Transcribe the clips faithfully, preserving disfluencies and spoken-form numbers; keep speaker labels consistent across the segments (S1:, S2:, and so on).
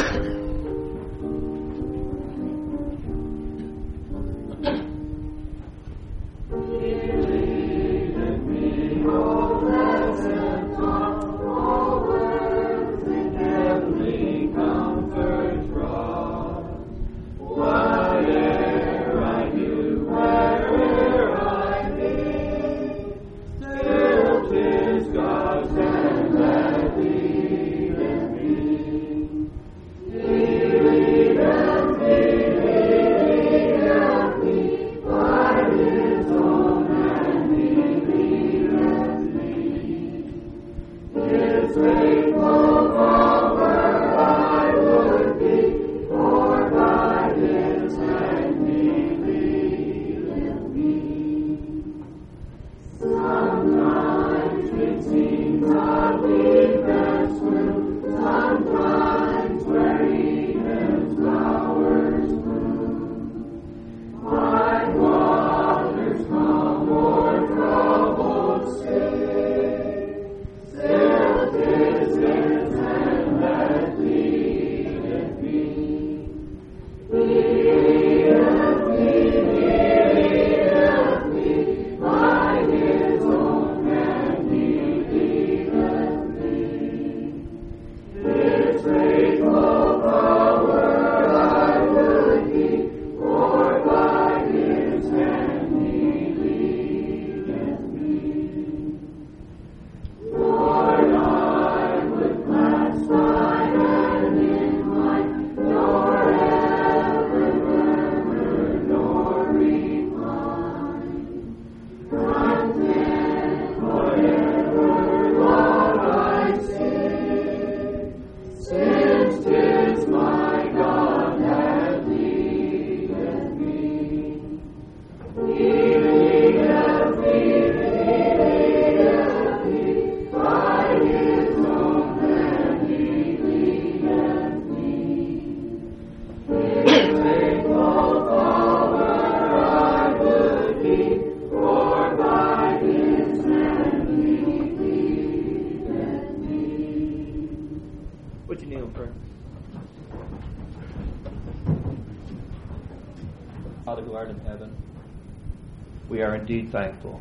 S1: We are indeed thankful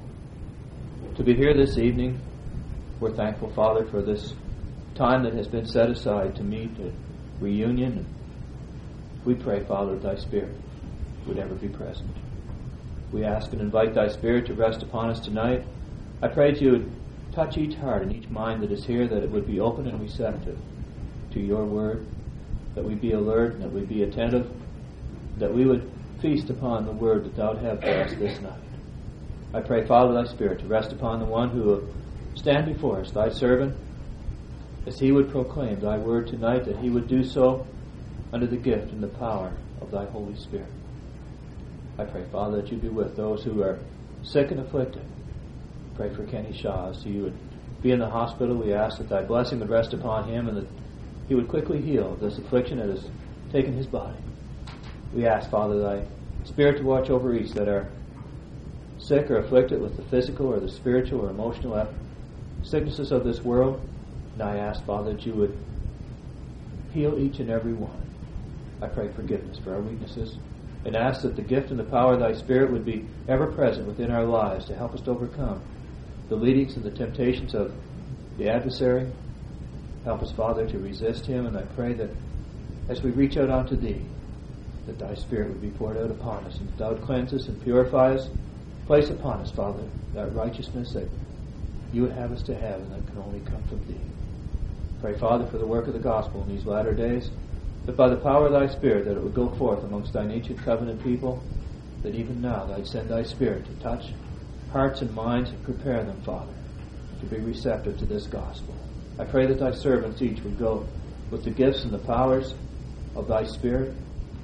S1: to be here this evening. We're thankful, Father, for this time that has been set aside to meet at reunion. We pray, Father, that Thy Spirit would ever be present. We ask and invite Thy Spirit to rest upon us tonight. I pray that You would touch each heart and each mind that is here, that it would be open and receptive to Your word, that we be alert and that we be attentive, that we would feast upon the word that Thou would have for us this night. I pray, Father, Thy Spirit to rest upon the one who will stand before us, Thy servant, as he would proclaim Thy word tonight, that he would do so under the gift and the power of Thy Holy Spirit. I pray, Father, that You be with those who are sick and afflicted. Pray for Kenny Shaw as he would be in the hospital. We ask that Thy blessing would rest upon him and that he would quickly heal this affliction that has taken his body. We ask, Father, Thy Spirit to watch over each that are sick or afflicted with the physical or the spiritual or emotional sicknesses of this world. And I ask, Father, that You would heal each and every one. I pray forgiveness for our weaknesses and ask that the gift and the power of Thy Spirit would be ever present within our lives to help us to overcome the leadings and the temptations of the adversary. Help us, Father, to resist him, and I pray that as we reach out unto Thee, that Thy Spirit would be poured out upon us, and that Thou would cleanse us and purify us. Place upon us, Father, that righteousness that You would have us to have, and that can only come from Thee. Pray, Father, for the work of the gospel in these latter days, that by the power of Thy Spirit, that it would go forth amongst Thine ancient covenant people, that even now Thou'd send Thy Spirit to touch hearts and minds and prepare them, Father, to be receptive to this gospel. I pray that Thy servants each would go with the gifts and the powers of Thy Spirit,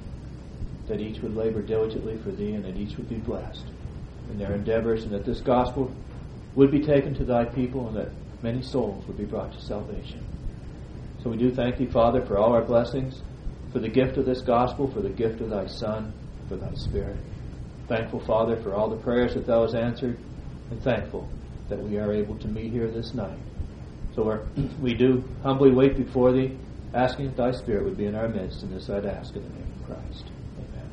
S1: that each would labor diligently for Thee, and that each would be blessed in their endeavors, and that this gospel would be taken to Thy people, and that many souls would be brought to salvation. So we do thank Thee, Father, for all our blessings, for the gift of this gospel, for the gift of Thy Son, for Thy Spirit. Thankful, Father, for all the prayers that Thou hast answered, and thankful that we are able to meet here this night. So we're, we do humbly wait before Thee, asking that thy Spirit would be in our midst, and this I'd ask in the name of Christ. Amen.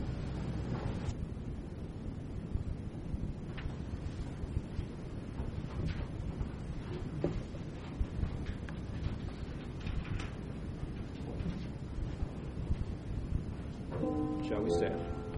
S1: Shall we stand?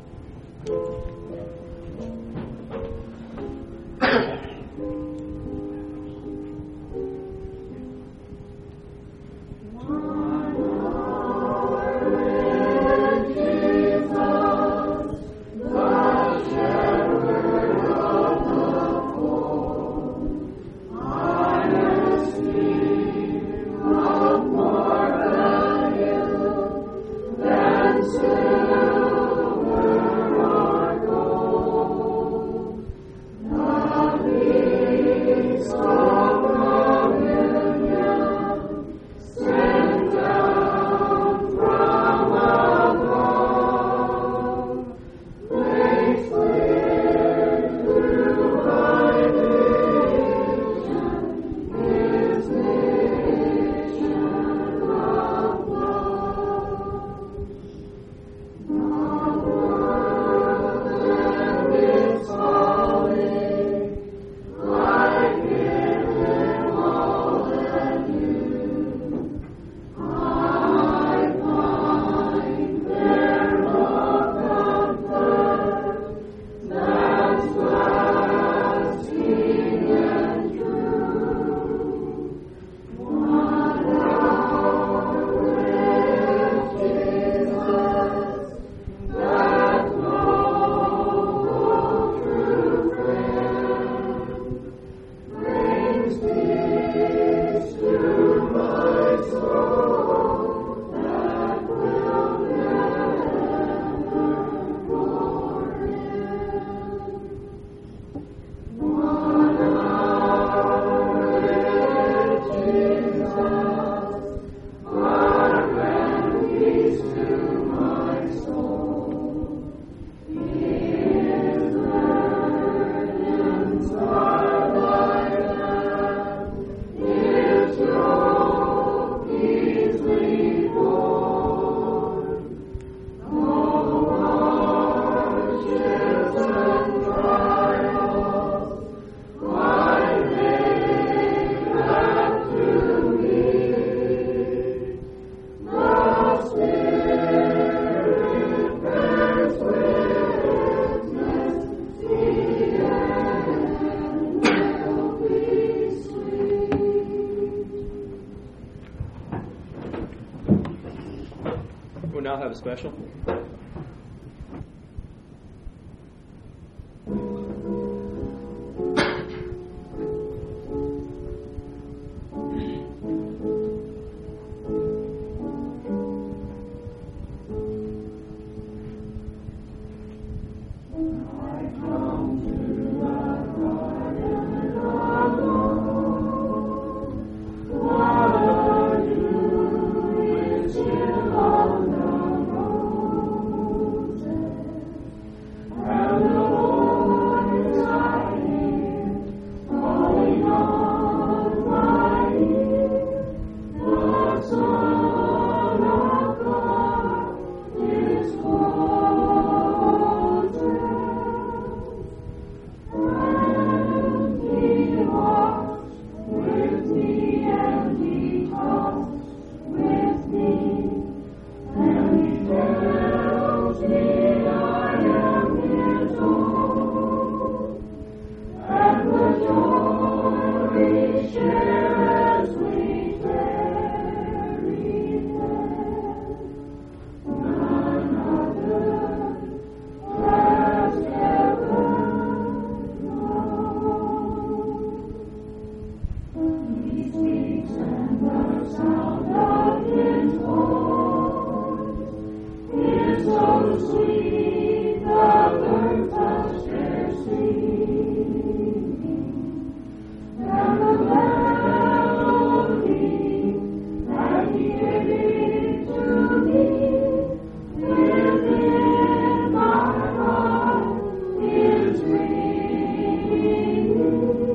S1: Now have a special.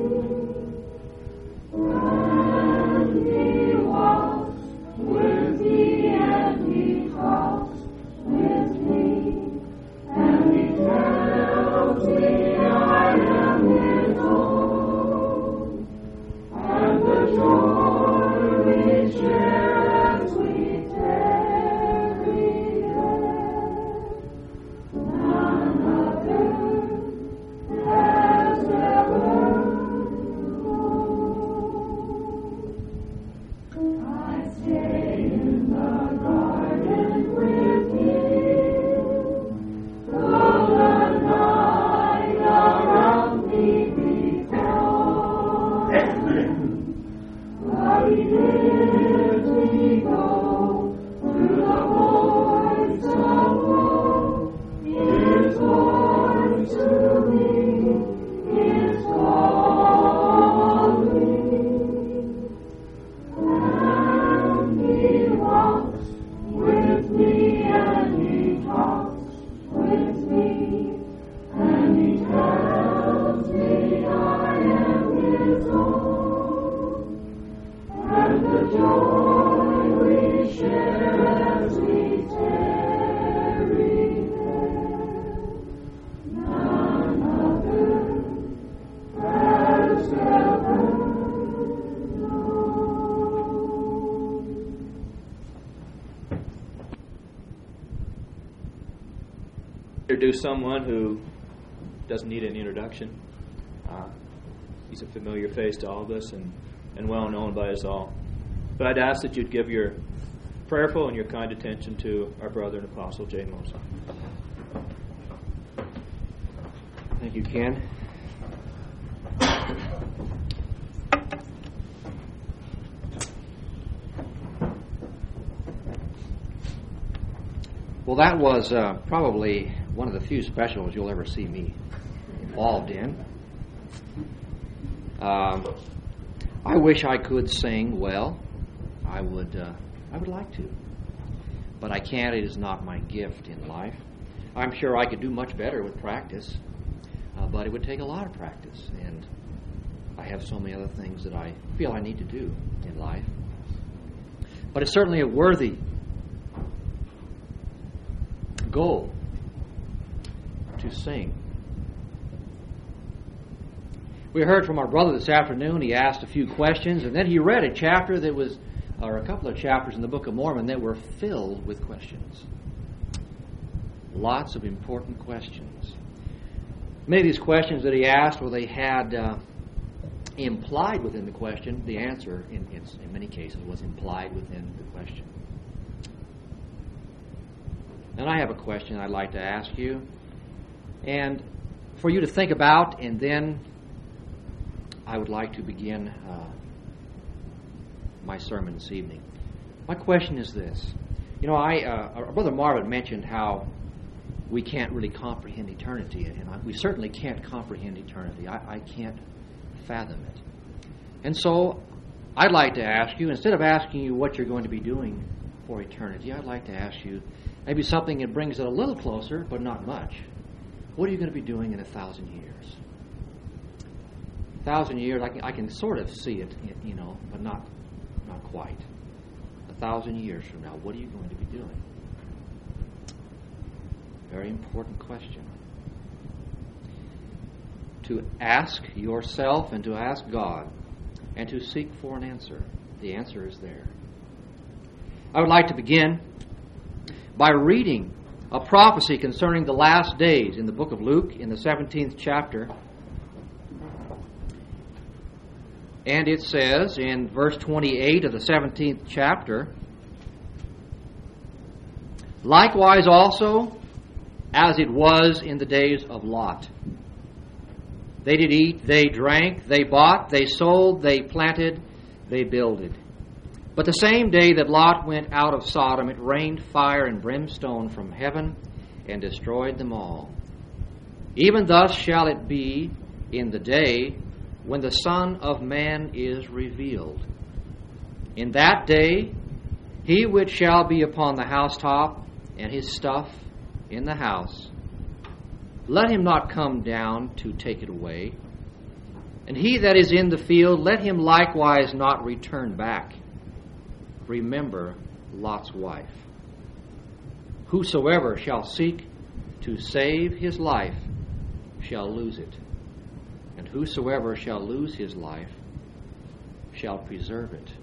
S2: With
S1: Introduce someone who doesn't need an introduction. Uh, he's a familiar face to all of us and, and well known by us all. But I'd ask that you'd give your prayerful and your kind attention to our brother and apostle, Jay Moser.
S2: Thank you, Ken. Well, that was uh, probably one of the few specials you'll ever see me involved in. Um, I wish I could sing well. I would. Uh, I would like to, but I can't. It is not my gift in life. I'm sure I could do much better with practice, uh, but it would take a lot of practice, and I have so many other things that I feel I need to do in life. But it's certainly a worthy goal to sing. We heard from our brother this afternoon. He asked a few questions, and then he read a chapter that was, or a couple of chapters in the Book of Mormon that were filled with questions. Lots of important questions. Many of these questions that he asked, well, they had uh, implied within the question. The answer, in, in, in many cases, was implied within the question. And I have a question I'd like to ask you, and for you to think about, and then I would like to begin uh, my sermon this evening. My question is this. You know, I uh, our brother Marvin mentioned how we can't really comprehend eternity, and I, we certainly can't comprehend eternity. I, I can't fathom it. And so I'd like to ask you, instead of asking you what you're going to be doing for eternity, I'd like to ask you maybe something that brings it a little closer, but not much. What are you going to be doing in a thousand years? A thousand years, I can, I can sort of see it, you know, but not, not quite. A thousand years from now, what are you going to be doing? Very important question. To ask yourself and to ask God and to seek for an answer. The answer is there. I would like to begin by reading a prophecy concerning the last days in the book of Luke in the seventeenth chapter. And it says in verse twenty-eight of the seventeenth chapter, likewise also as it was in the days of Lot. They did eat, they drank, they bought, they sold, they planted, they builded. But the same day that Lot went out of Sodom, it rained fire and brimstone from heaven and destroyed them all. Even thus shall it be in the day when the Son of Man is revealed. In that day, he which shall be upon the housetop and his stuff in the house, let him not come down to take it away. And he that is in the field, let him likewise not return back. Remember Lot's wife. Whosoever shall seek to save his life shall lose it, and whosoever shall lose his life shall preserve it.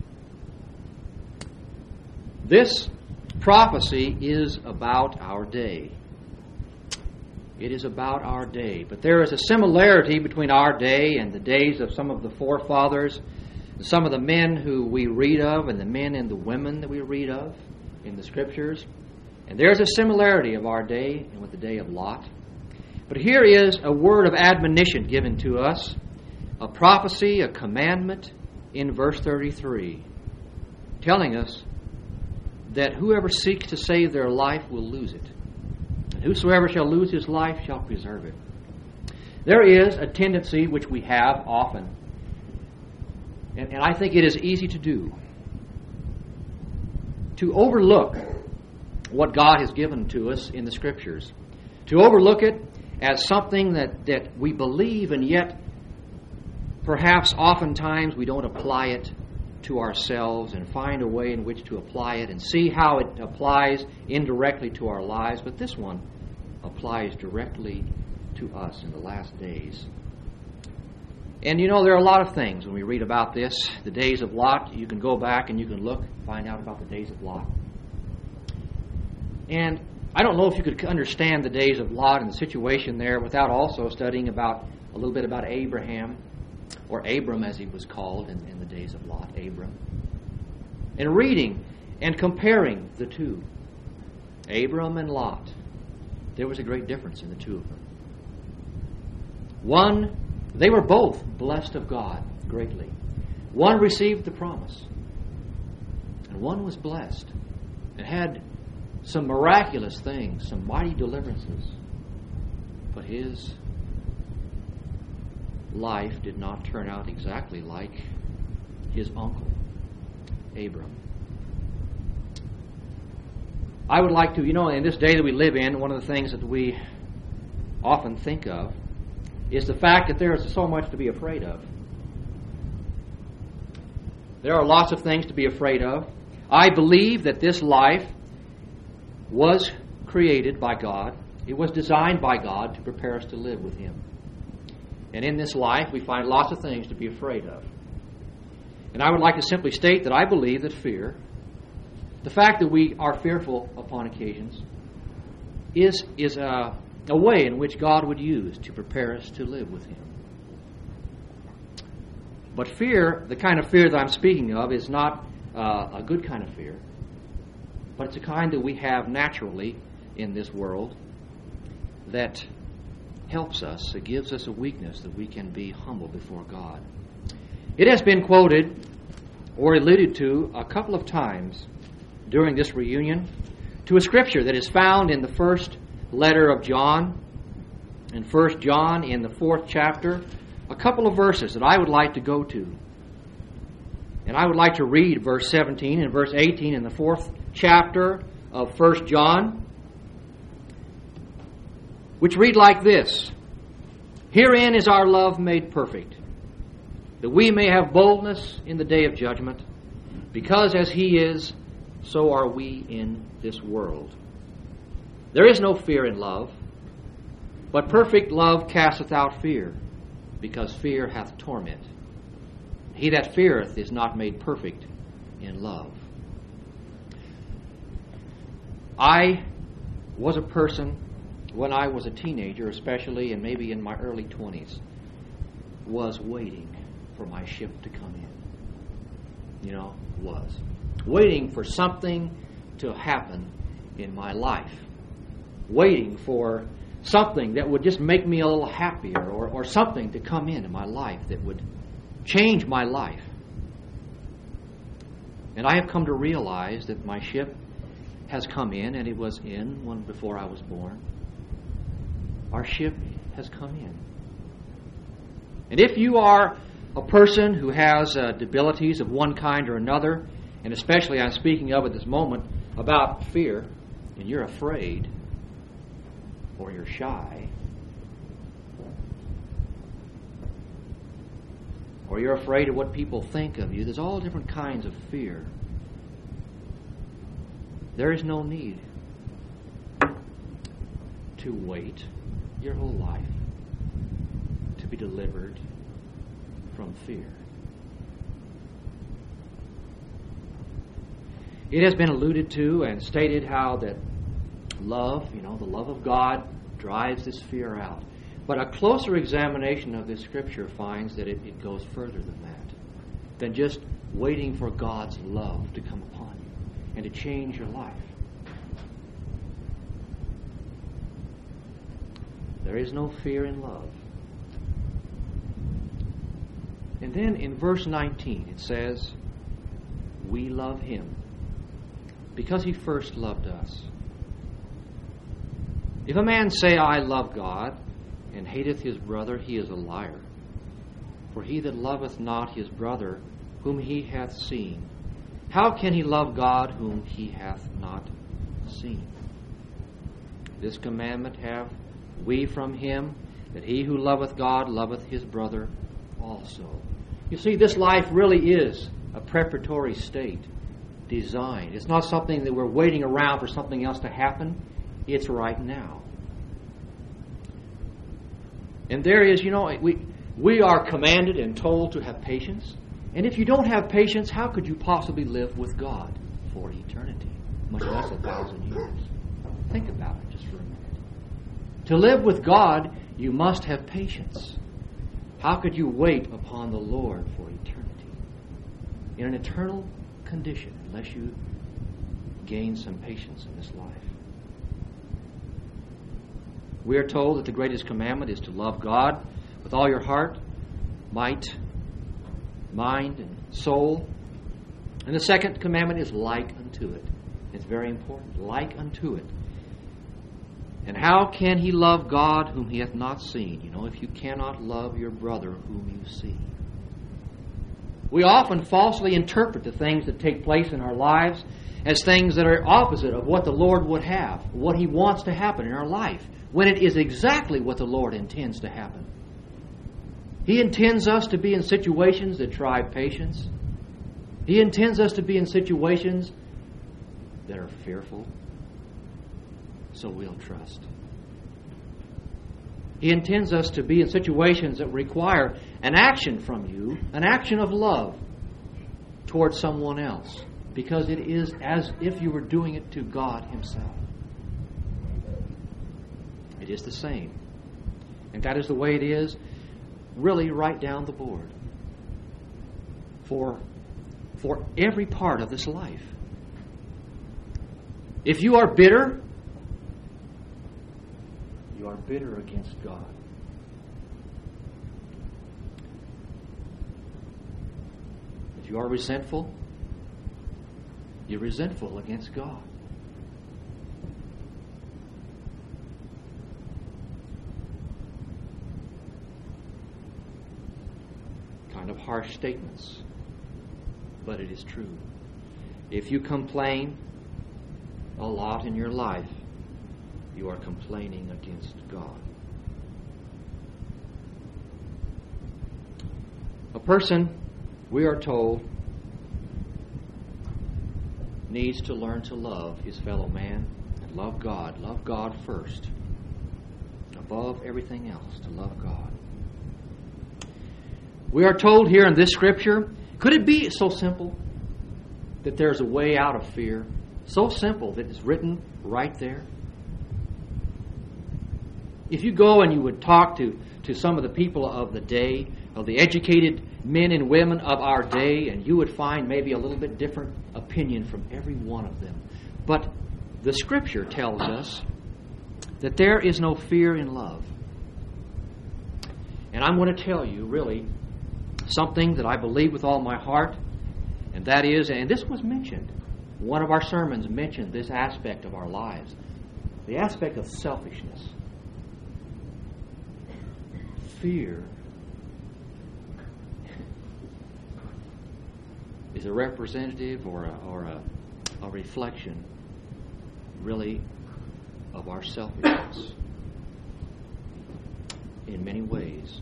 S2: This prophecy is about our day. It is about our day. But there is a similarity between our day and the days of some of the forefathers, some of the men who we read of, and the men and the women that we read of in the Scriptures. And there's a similarity of our day and with the day of Lot. But here is a word of admonition given to us, a prophecy, a commandment in verse thirty-three, telling us that whoever seeks to save their life will lose it, and whosoever shall lose his life shall preserve it. There is a tendency which we have often, and, and I think it is easy to do, to overlook what God has given to us in the Scriptures, to overlook it as something that, that we believe, and yet perhaps oftentimes we don't apply it to ourselves and find a way in which to apply it and see how it applies indirectly to our lives. But this one applies directly to us in the last days. And you know, there are a lot of things when we read about this. The days of Lot, you can go back and you can look, find out about the days of Lot. And I don't know if you could understand the days of Lot and the situation there without also studying about a little bit about Abraham, or Abram as he was called in, in the days of Lot, Abram. And reading and comparing the two, Abram and Lot, there was a great difference in the two of them. One, they were both blessed of God greatly. One received the promise, and one was blessed and had some miraculous things, some mighty deliverances. But his life did not turn out exactly like his uncle, Abram. I would like to, you know, in this day that we live in, one of the things that we often think of is the fact that there is so much to be afraid of. There are lots of things to be afraid of. I believe that this life was created by God. It was designed by God to prepare us to live with Him. And in this life, we find lots of things to be afraid of. And I would like to simply state that I believe that fear, the fact that we are fearful upon occasions, is, is a, a way in which God would use to prepare us to live with Him. But fear, the kind of fear that I'm speaking of, is not uh, a good kind of fear, but it's a kind that we have naturally in this world that helps us, it gives us a weakness that we can be humble before God. It has been quoted or alluded to a couple of times during this reunion to a scripture that is found in the first letter of John, in First John in the fourth chapter, a couple of verses that I would like to go to. And I would like to read verse seventeen and verse eighteen in the fourth chapter of First John, which read like this: Herein is our love made perfect, that we may have boldness in the day of judgment, because as He is, so are we in this world. There is no fear in love, but perfect love casteth out fear, because fear hath torment. He that feareth is not made perfect in love. I was a person, when I was a teenager especially, and maybe in my early twenties, was waiting for my ship to come in. You know, was. Waiting for something to happen in my life. Waiting for something that would just make me a little happier, or, or something to come into my life that would change my life. And I have come to realize that my ship has come in, and it was in one before I was born. Our ship has come in. And if you are a person who has uh, debilities of one kind or another, and especially I'm speaking of at this moment about fear, and you're afraid, or you're shy, or you're afraid of what people think of you, there's all different kinds of fear. There is no need to wait your whole life to be delivered from fear. It has been alluded to and stated how that love, you know, the love of God drives this fear out. But a closer examination of this scripture finds that it, it goes further than that, than just waiting for God's love to come upon you and to change your life. There is no fear in love. And then in verse nineteen it says, we love Him because He first loved us. If a man say, I love God, and hateth his brother, he is a liar. For he that loveth not his brother, whom he hath seen, how can he love God whom he hath not seen? This commandment have we from Him, that he who loveth God loveth his brother also. You see, this life really is a preparatory state, designed. It's not something that we're waiting around for something else to happen. It's right now. And there is, you know, we we are commanded and told to have patience. And if you don't have patience, how could you possibly live with God for eternity, much less a thousand years? Think about it just for a minute. To live with God, you must have patience. How could you wait upon the Lord for eternity in an eternal condition unless you gain some patience in this life? We are told that the greatest commandment is to love God with all your heart, might, mind, and soul. And the second commandment is like unto it. It's very important. Like unto it. And how can he love God whom he hath not seen? You know, if you cannot love your brother whom you see. We often falsely interpret the things that take place in our lives as things that are opposite of what the Lord would have, what He wants to happen in our life, when it is exactly what the Lord intends to happen. He intends us to be in situations that try patience. He intends us to be in situations that are fearful, so we'll trust. He intends us to be in situations that require an action from you, an action of love towards someone else, because it is as if you were doing it to God Himself. It is the same. And that is the way it is really right down the board for, for every part of this life. If you are bitter, you are bitter against God. If you are resentful, you're resentful against God. Kind of harsh statements, but it is true. If you complain a lot in your life, you are complaining against God. A person, we are told, needs to learn to love his fellow man and love God. Love God first. Above everything else, to love God. We are told here in this scripture, could it be so simple that there's a way out of fear? So simple that it's written right there. If you go and you would talk to, to some of the people of the day, of the educated men and women of our day, and you would find maybe a little bit different opinion from every one of them. But the Scripture tells us that there is no fear in love. And I'm going to tell you, really, something that I believe with all my heart, and that is, and this was mentioned, one of our sermons mentioned this aspect of our lives, the aspect of selfishness. Fear is a representative or a, or a, a reflection, really, of our selfishness in many ways.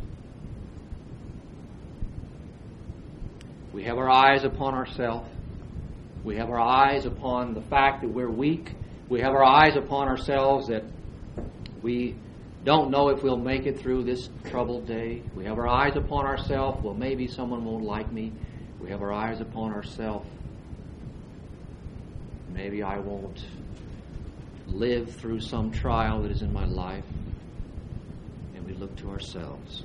S2: We have our eyes upon ourselves. We have our eyes upon the fact that we're weak. We have our eyes upon ourselves that we don't know if we'll make it through this troubled day. We have our eyes upon ourselves. Well, maybe someone won't like me. We have our eyes upon ourselves. Maybe I won't live through some trial that is in my life. And we look to ourselves.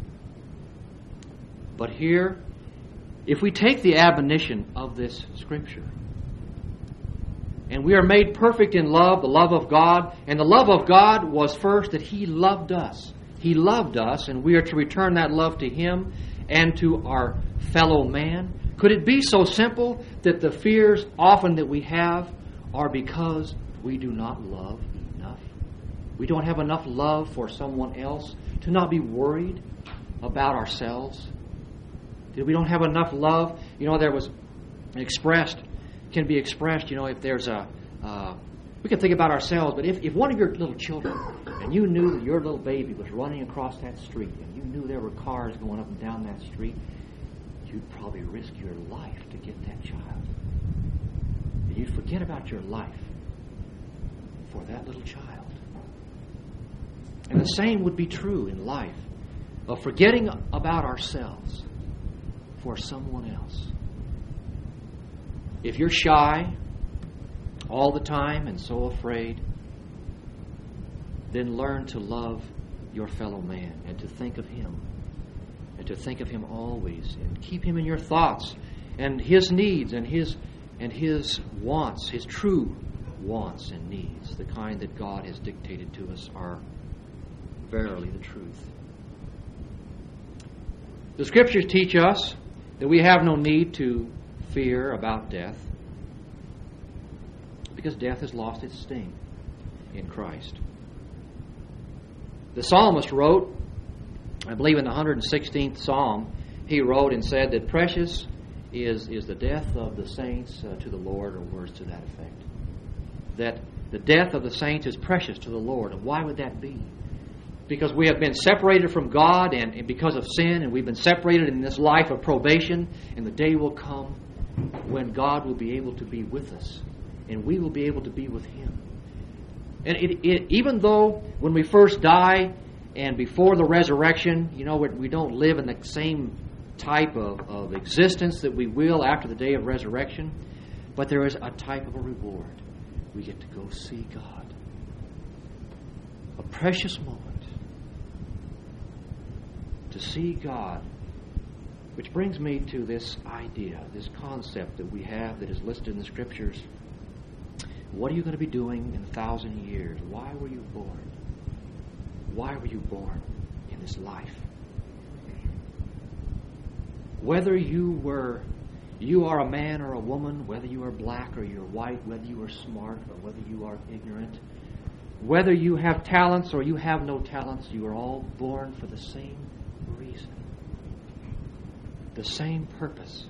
S2: But here, if we take the admonition of this Scripture, and we are made perfect in love, the love of God, and the love of God was first that He loved us. He loved us, and we are to return that love to Him, and to our fellow man? Could it be so simple that the fears often that we have are because we do not love enough? We don't have enough love for someone else to not be worried about ourselves? That we don't have enough love? You know, there was expressed, can be expressed, you know, if there's a, uh, we can think about ourselves, but if, if one of your little children, and you knew that your little baby was running across that street, and you knew there were cars going up and down that street, you'd probably risk your life to get that child. And you'd forget about your life for that little child. And the same would be true in life, of forgetting about ourselves for someone else. If you're shy all the time and so afraid, then learn to love your fellow man and to think of him. And to think of him always and keep him in your thoughts, and his needs and his and his wants, his true wants and needs, the kind that God has dictated to us, are verily the truth. The Scriptures teach us that we have no need to fear about death, because death has lost its sting in Christ. The psalmist wrote, I believe in the one hundred sixteenth Psalm, he wrote and said that precious is, is the death of the saints uh, to the Lord, or words to that effect. That the death of the saints is precious to the Lord. And why would that be? Because we have been separated from God and, and because of sin, and we've been separated in this life of probation, and the day will come when God will be able to be with us, and we will be able to be with Him. And it, it, even though when we first die, and before the resurrection, you know, we don't live in the same type of, of existence that we will after the day of resurrection, but there is a type of a reward. We get to go see God. A precious moment to see God. Which brings me to this idea, this concept that we have that is listed in the Scriptures. What are you going to be doing in a thousand years? Why were you born? Why were you born in this life? Whether you were, you are a man or a woman, whether you are black or you're white, whether you are smart or whether you are ignorant, whether you have talents or you have no talents, you are all born for the same reason, the same purpose.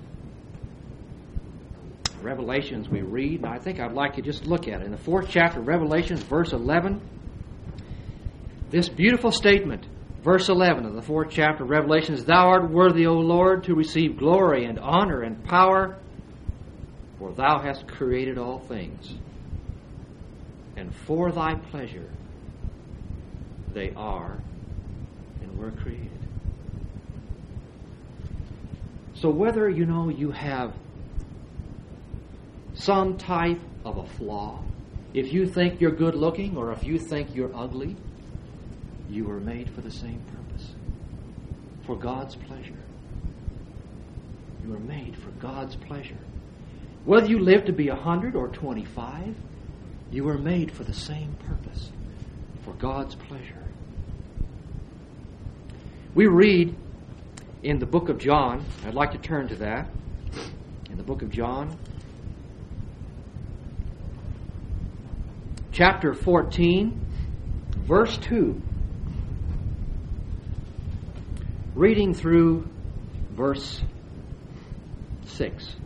S2: Revelations we read, and I think I'd like you to just look at it. In the fourth chapter of Revelations, verse eleven, this beautiful statement, verse eleven of the fourth chapter of Revelation, is, Thou art worthy, O Lord, to receive glory and honor and power, for Thou hast created all things, and for Thy pleasure they are and were created. So whether, you know, you have some type of a flaw, if you think you're good looking or if you think you're ugly, you were made for the same purpose, for God's pleasure. You were made for God's pleasure. Whether you live to be a hundred or twenty-five, you were made for the same purpose, for God's pleasure. We read in the book of John, I'd like to turn to that, in the book of John, chapter fourteen, verse two. Reading through verse six.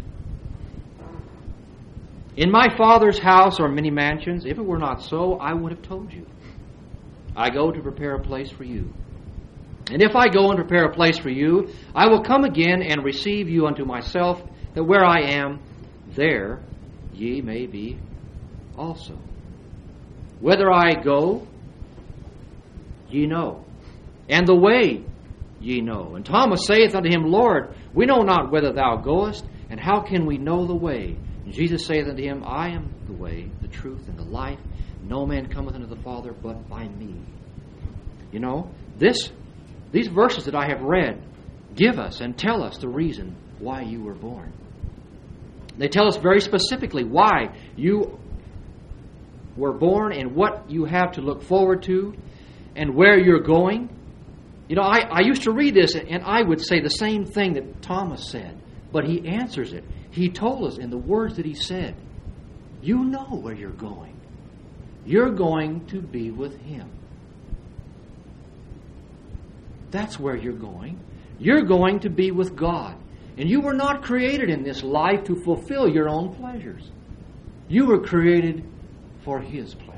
S2: In my Father's house are many mansions. If it were not so, I would have told you. I go to prepare a place for you. And if I go and prepare a place for you, I will come again and receive you unto myself, that where I am, there ye may be also. Whither I go, ye know, and the way ye know. And Thomas saith unto him, Lord, we know not whither thou goest, and how can we know the way? And Jesus saith unto him, I am the way, the truth, and the life. No man cometh unto the Father but by me. You know, this, these verses that I have read give us and tell us the reason why you were born. They tell us very specifically why you were born and what you have to look forward to and where you're going. You know, I, I used to read this, and I would say the same thing that Thomas said. But he answers it. He told us in the words that he said, you know where you're going. You're going to be with Him. That's where you're going. You're going to be with God. And you were not created in this life to fulfill your own pleasures. You were created for His pleasure.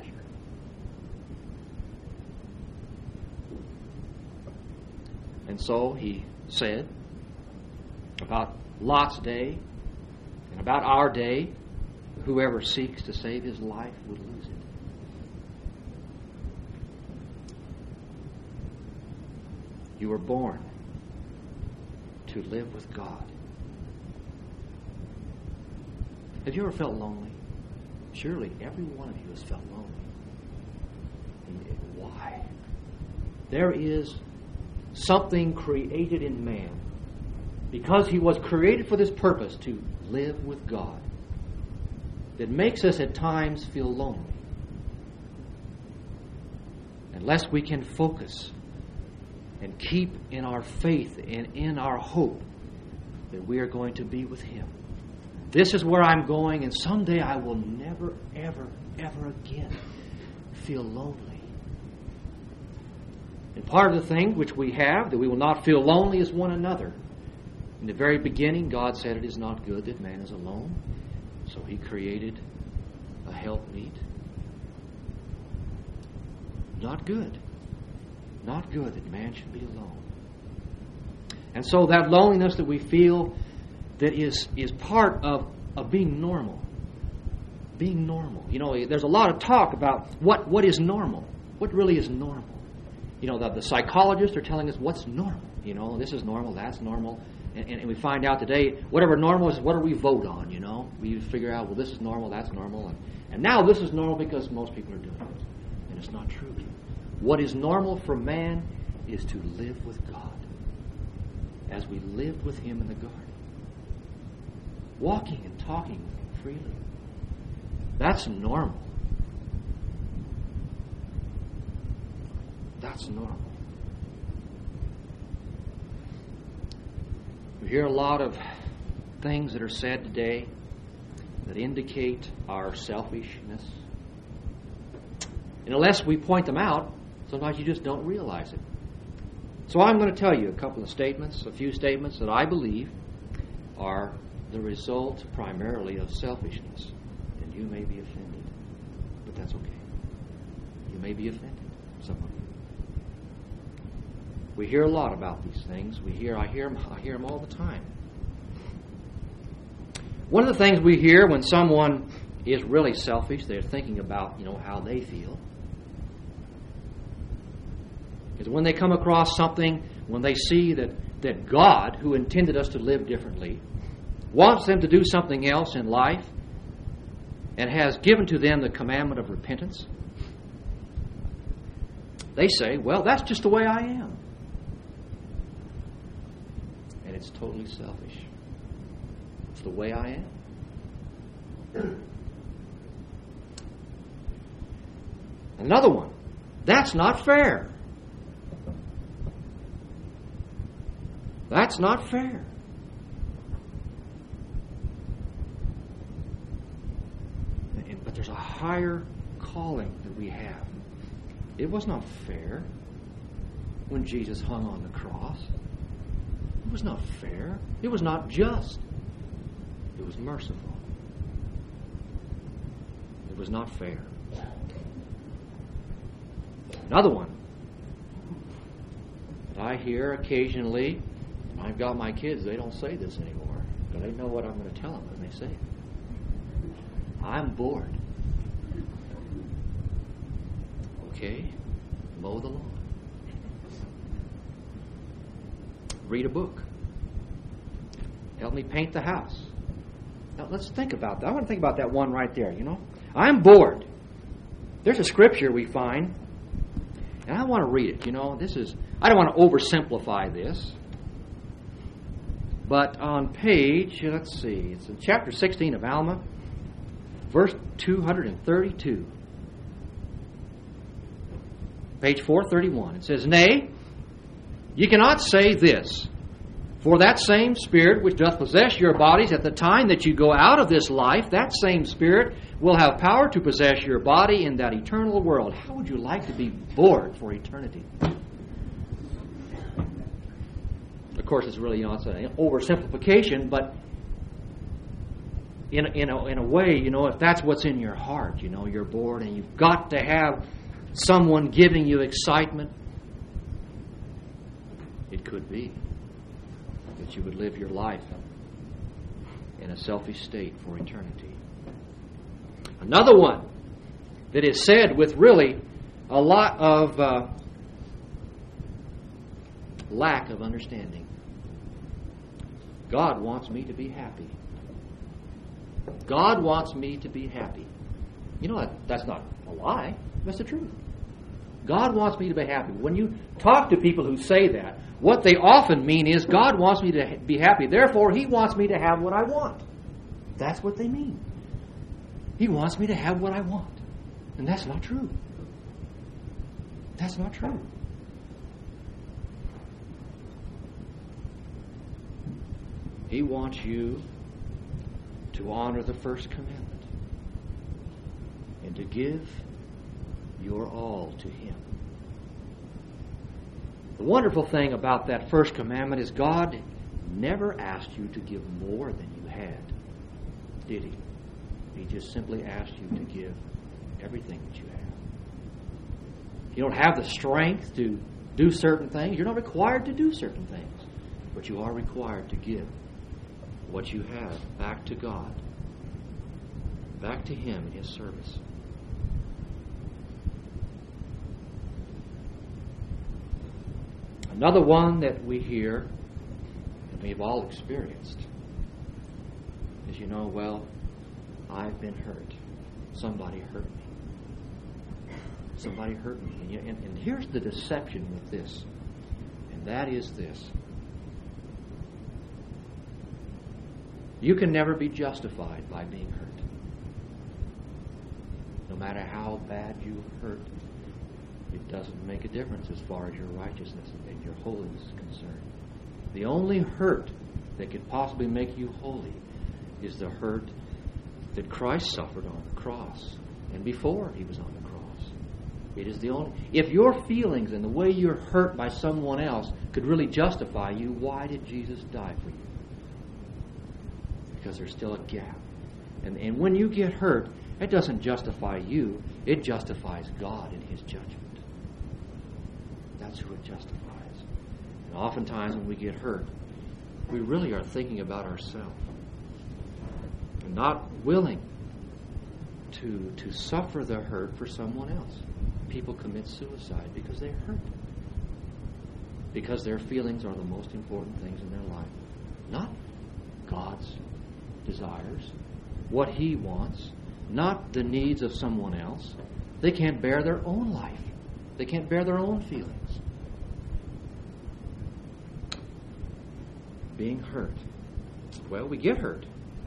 S2: And so he said about Lot's day and about our day, whoever seeks to save his life would lose it. You were born to live with God. Have you ever felt lonely? Surely every one of you has felt lonely. And why? There is something created in man, because he was created for this purpose, to live with God, that makes us at times feel lonely. Unless we can focus and keep in our faith and in our hope that we are going to be with Him. This is where I'm going, and someday I will never, ever, ever again feel lonely. And part of the thing which we have, that we will not feel lonely, is one another. In the very beginning, God said it is not good that man is alone. So He created a helpmeet. Not good. Not good that man should be alone. And so that loneliness that we feel, that is, is part of, of being normal. Being normal. You know, there's a lot of talk about what, what is normal. What really is normal? You know, the, the psychologists are telling us what's normal. You know, this is normal, that's normal. And, and, and we find out today, whatever normal is, what do we vote on, you know? We figure out, well, this is normal, that's normal. And, and now this is normal because most people are doing it. And it's not true. What is normal for man is to live with God as we lived with Him in the garden. Walking and talking with Him freely. That's normal. That's normal. We hear a lot of things that are said today that indicate our selfishness. And unless we point them out, sometimes you just don't realize it. So I'm going to tell you a couple of statements, a few statements that I believe are the result primarily of selfishness. And you may be offended, but that's okay. You may be offended, some of you. We hear a lot about these things. We hear, I hear them, I hear them all the time. One of the things we hear when someone is really selfish, they're thinking about, you know, how they feel, is when they come across something, when they see that, that God, who intended us to live differently, wants them to do something else in life and has given to them the commandment of repentance, they say, well, that's just the way I am. And it's totally selfish. It's the way I am. Another one, that's not fair. That's not fair. But there's a higher calling that we have. It was not fair when Jesus hung on the cross. It was not fair. It was not just. It was merciful. It was not fair. Another one that I hear occasionally, and I've got my kids, they don't say this anymore, but they know what I'm going to tell them when they say it. I'm bored. Okay, mow the lawn. Read a book. Help me paint the house. Now let's think about that. I want to think about that one right there, you know. I'm bored. There's a scripture we find, and I want to read it, you know. This is, I don't want to oversimplify this. But on page, let's see, it's in chapter sixteen of Alma, verse two hundred thirty-two. Page four thirty-one. It says, nay, You cannot say this, for that same Spirit which doth possess your bodies at the time that you go out of this life, that same Spirit will have power to possess your body in that eternal world. How would you like to be bored for eternity? Of course, it's really, you know, it's an oversimplification, but in a, in a, in a way, you know, if that's what's in your heart, you know, you're bored and you've got to have someone giving you excitement, it could be that you would live your life in a selfish state for eternity. Another one that is said with really a lot of uh, lack of understanding. God wants me to be happy. God wants me to be happy. You know, that, that's not a lie. That's the truth. God wants me to be happy. When you talk to people who say that, what they often mean is, God wants me to be happy, therefore He wants me to have what I want. That's what they mean. He wants me to have what I want. And that's not true. That's not true. He wants you to honor the first commandment and to give your all to Him. The wonderful thing about that first commandment is God never asked you to give more than you had, did He? He just simply asked you to give everything that you have. If you don't have the strength to do certain things, you're not required to do certain things, but you are required to give what you have back to God, back to Him in His service. Another one that we hear, and we've all experienced, is, you know, well, I've been hurt. Somebody hurt me. Somebody hurt me. And, you, and, and here's the deception with this, and that is this. You can never be justified by being hurt. No matter how bad you hurt, it doesn't make a difference as far as your righteousness and your holiness is concerned. The only hurt that could possibly make you holy is the hurt that Christ suffered on the cross and before He was on the cross. It is the only... If your feelings and the way you're hurt by someone else could really justify you, why did Jesus die for you? Because there's still a gap. And, and when you get hurt, it doesn't justify you. It justifies God in His judgment. That's who it justifies. And oftentimes when we get hurt, we really are thinking about ourselves and not willing to, to suffer the hurt for someone else. People commit suicide because they're hurt. Because their feelings are the most important things in their life. Not God's desires, what He wants, not the needs of someone else. They can't bear their own life. They can't bear their own feelings. Being hurt. Well, we get hurt.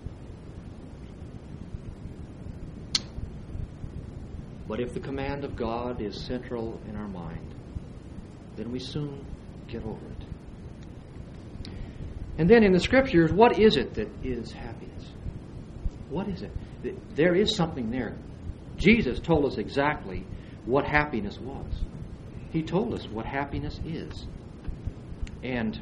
S2: But if the command of God is central in our mind, then we soon get over it. And then in the Scriptures, what is it that is happiness? What is it? There is something there. Jesus told us exactly what happiness was. He told us what happiness is. And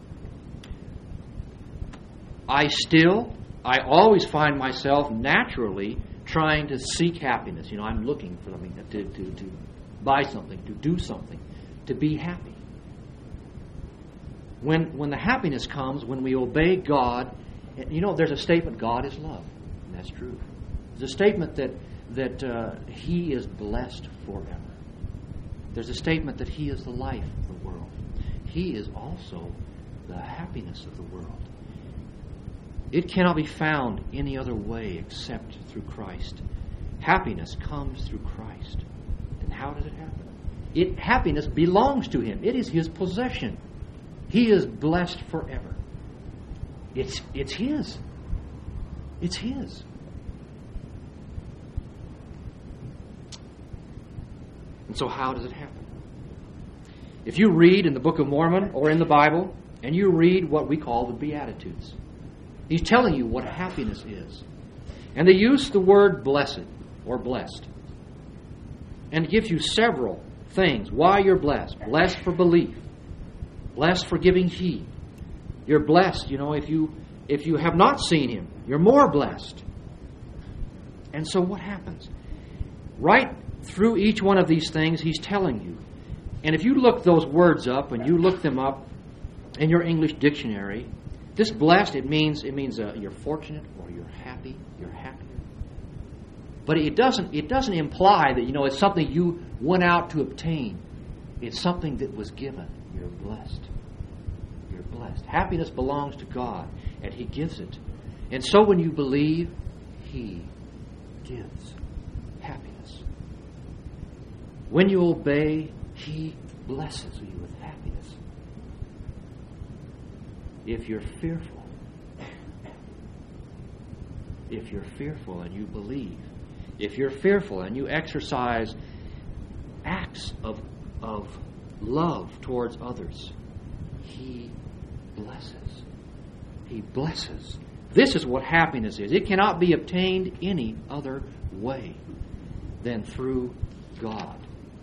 S2: I still, I always find myself naturally trying to seek happiness. You know, I'm looking for something, to, to, to buy something, to do something, to be happy. When when the happiness comes, when we obey God, you know, there's a statement, God is love. And that's true. There's a statement that, that uh, He is blessed forever. There's a statement that He is the life of the world. He is also the happiness of the world. It cannot be found any other way except through Christ. Happiness comes through Christ. And how does it happen? It happiness belongs to Him. It is His possession. He is blessed forever. It's it's His. It's His. And so how does it happen? If you read in the Book of Mormon or in the Bible, and you read what we call the Beatitudes, he's telling you what happiness is. And they use the word blessed or blessed. And it gives you several things why you're blessed. Blessed for belief. Blessed for giving heed. You're blessed, you know, if you if you have not seen Him, you're more blessed. And so what happens? Right through each one of these things, He's telling you. And if you look those words up, and you look them up in your English dictionary, this blessed, it means it means uh, you're fortunate or you're happy, you're happier. But it doesn't it doesn't imply that, you know, it's something you went out to obtain. It's something that was given. You're blessed. You're blessed. Happiness belongs to God, and He gives it. And so when you believe, He gives happiness. When you obey, He blesses you with happiness. If you're fearful, if you're fearful and you believe, if you're fearful and you exercise acts of, of love towards others, He blesses. He blesses. This is what happiness is. It cannot be obtained any other way than through God.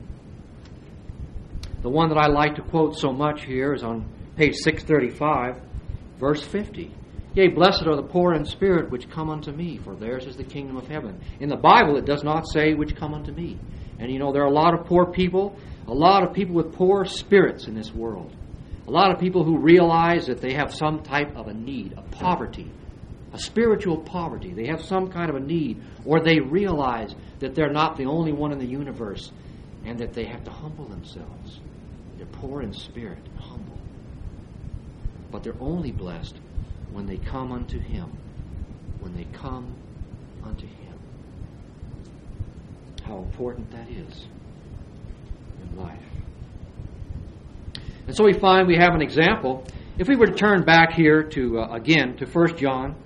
S2: The one that I like to quote so much here is on page six thirty-five, verse fifty. Yea, blessed are the poor in spirit which come unto me, for theirs is the kingdom of heaven. In the Bible, it does not say which come unto me. And you know, there are a lot of poor people, a lot of people with poor spirits in this world. A lot of people who realize that they have some type of a need, a poverty, a spiritual poverty. They have some kind of a need, or they realize that they're not the only one in the universe and that they have to humble themselves. They're poor in spirit and humble. But they're only blessed when they come unto Him. When they come unto Him. How important that is in life. And so we find we have an example. If we were to turn back here to, uh, again, to First John,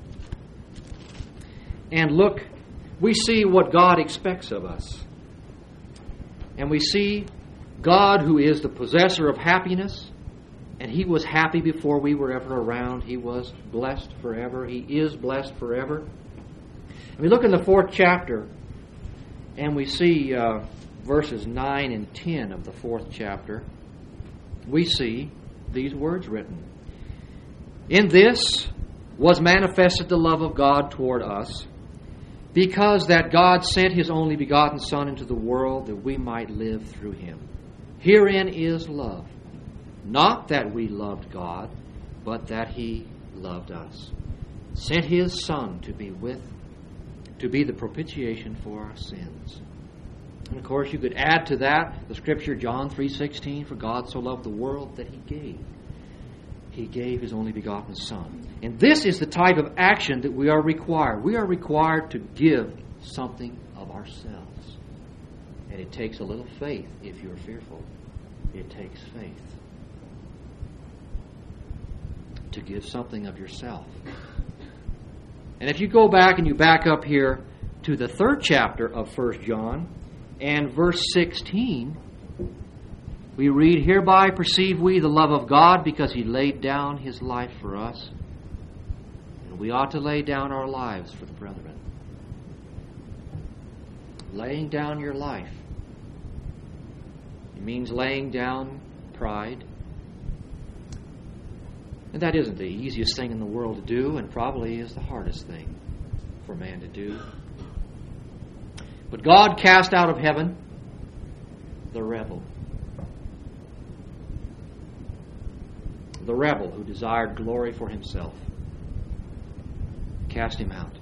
S2: and look, we see what God expects of us. And we see God, who is the possessor of happiness, and He was happy before we were ever around. He was blessed forever. He is blessed forever. And we look in the fourth chapter, and we see uh, verses nine and ten of the fourth chapter. We see these words written. In this was manifested the love of God toward us, because that God sent His only begotten Son into the world that we might live through Him. Herein is love, not that we loved God, but that He loved us, sent His Son to be with, to be the propitiation for our sins. And of course, you could add to that the scripture, John three sixteen, for God so loved the world that He gave. He gave His only begotten Son. And this is the type of action that we are required. We are required to give something of ourselves. And it takes a little faith if you're fearful. It takes faith to give something of yourself. And if you go back and you back up here to the third chapter of First John and verse sixteen, we read, hereby perceive we the love of God, because He laid down His life for us. And we ought to lay down our lives for the brethren. Laying down your life. It means laying down pride. And that isn't the easiest thing in the world to do, and probably is the hardest thing for man to do. But God cast out of heaven the rebel. The rebel who desired glory for himself. Cast him out.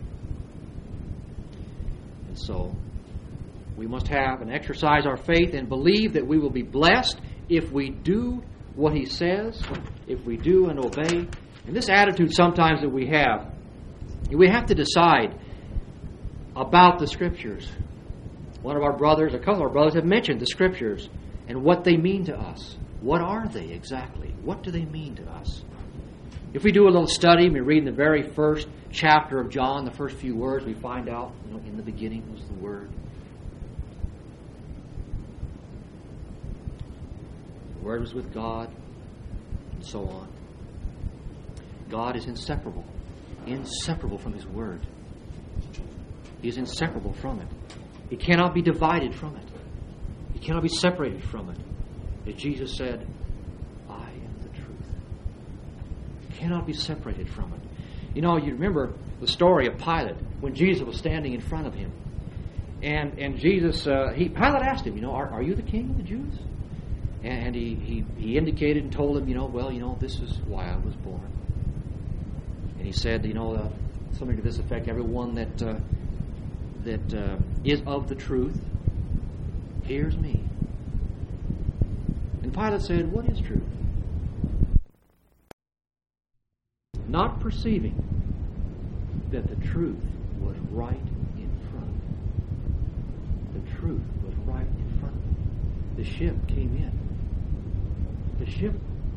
S2: And so, we must have and exercise our faith and believe that we will be blessed if we do what He says, if we do and obey. And this attitude sometimes that we have, we have to decide about the Scriptures. One of our brothers, a couple of our brothers have mentioned the Scriptures and what they mean to us. What are they exactly? What do they mean to us? If we do a little study, we read in the very first chapter of John, the first few words, we find out, you know, in the beginning was the Word. The Word was with God, and so on. God is inseparable. Inseparable from His Word. He is inseparable from it. He cannot be divided from it. He cannot be separated from it. As Jesus said, I am the truth. He cannot be separated from it. You know, you remember the story of Pilate when Jesus was standing in front of him. And and Jesus, uh, he Pilate asked him, you know, are, are you the king of the Jews? And he, he, he indicated and told him, you know, well, you know, this is why I was born. And he said, you know, uh, something to this effect, everyone that uh, that uh, is of the truth hears me. And Pilate said, what is truth? Not perceiving that the truth was right in front. The truth was right in front. The ship came in. The ship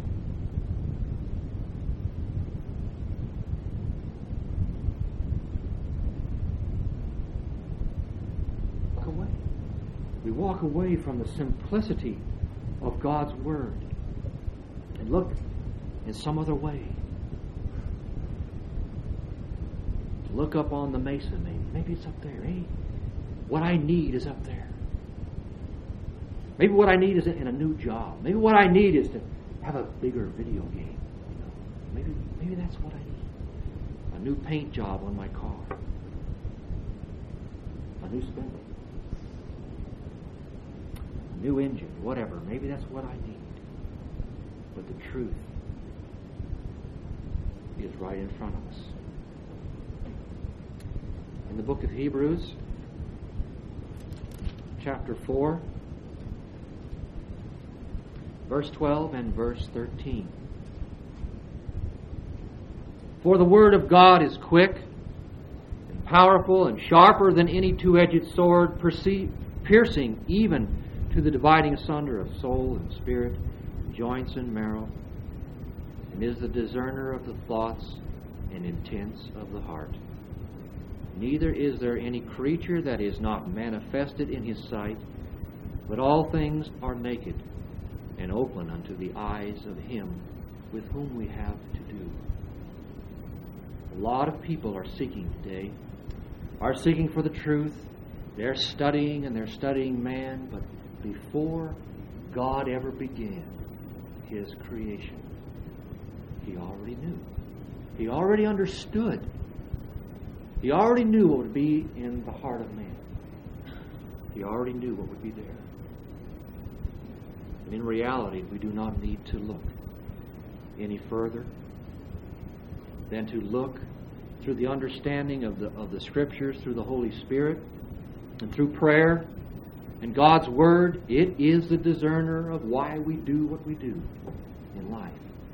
S2: walk away. We walk away from the simplicity of God's Word and look in some other way. Look up on the mesa, maybe. Maybe it's up there. Hey, what I need is up there. Maybe what I need is in a new job. Maybe what I need is to have a bigger video game. You know, maybe maybe that's what I need. A new paint job on my car. A new spindle. A new engine, whatever. Maybe that's what I need. But the truth is right in front of us. In the book of Hebrews, chapter four, verse twelve and verse thirteen. For the word of God is quick and powerful and sharper than any two-edged sword, perce- piercing even to the dividing asunder of soul and spirit, joints and marrow, and is the discerner of the thoughts and intents of the heart. Neither is there any creature that is not manifested in His sight, but all things are naked and open unto the eyes of Him with whom we have to do. A lot of people are seeking today, are seeking for the truth. They're studying and they're studying man, but before God ever began His creation, He already knew. He already understood. He already knew what would be in the heart of man. He already knew what would be there. And in reality, we do not need to look any further than to look through the understanding of the of the Scriptures, through the Holy Spirit, and through prayer and God's Word. It is the discerner of why we do what we do in life.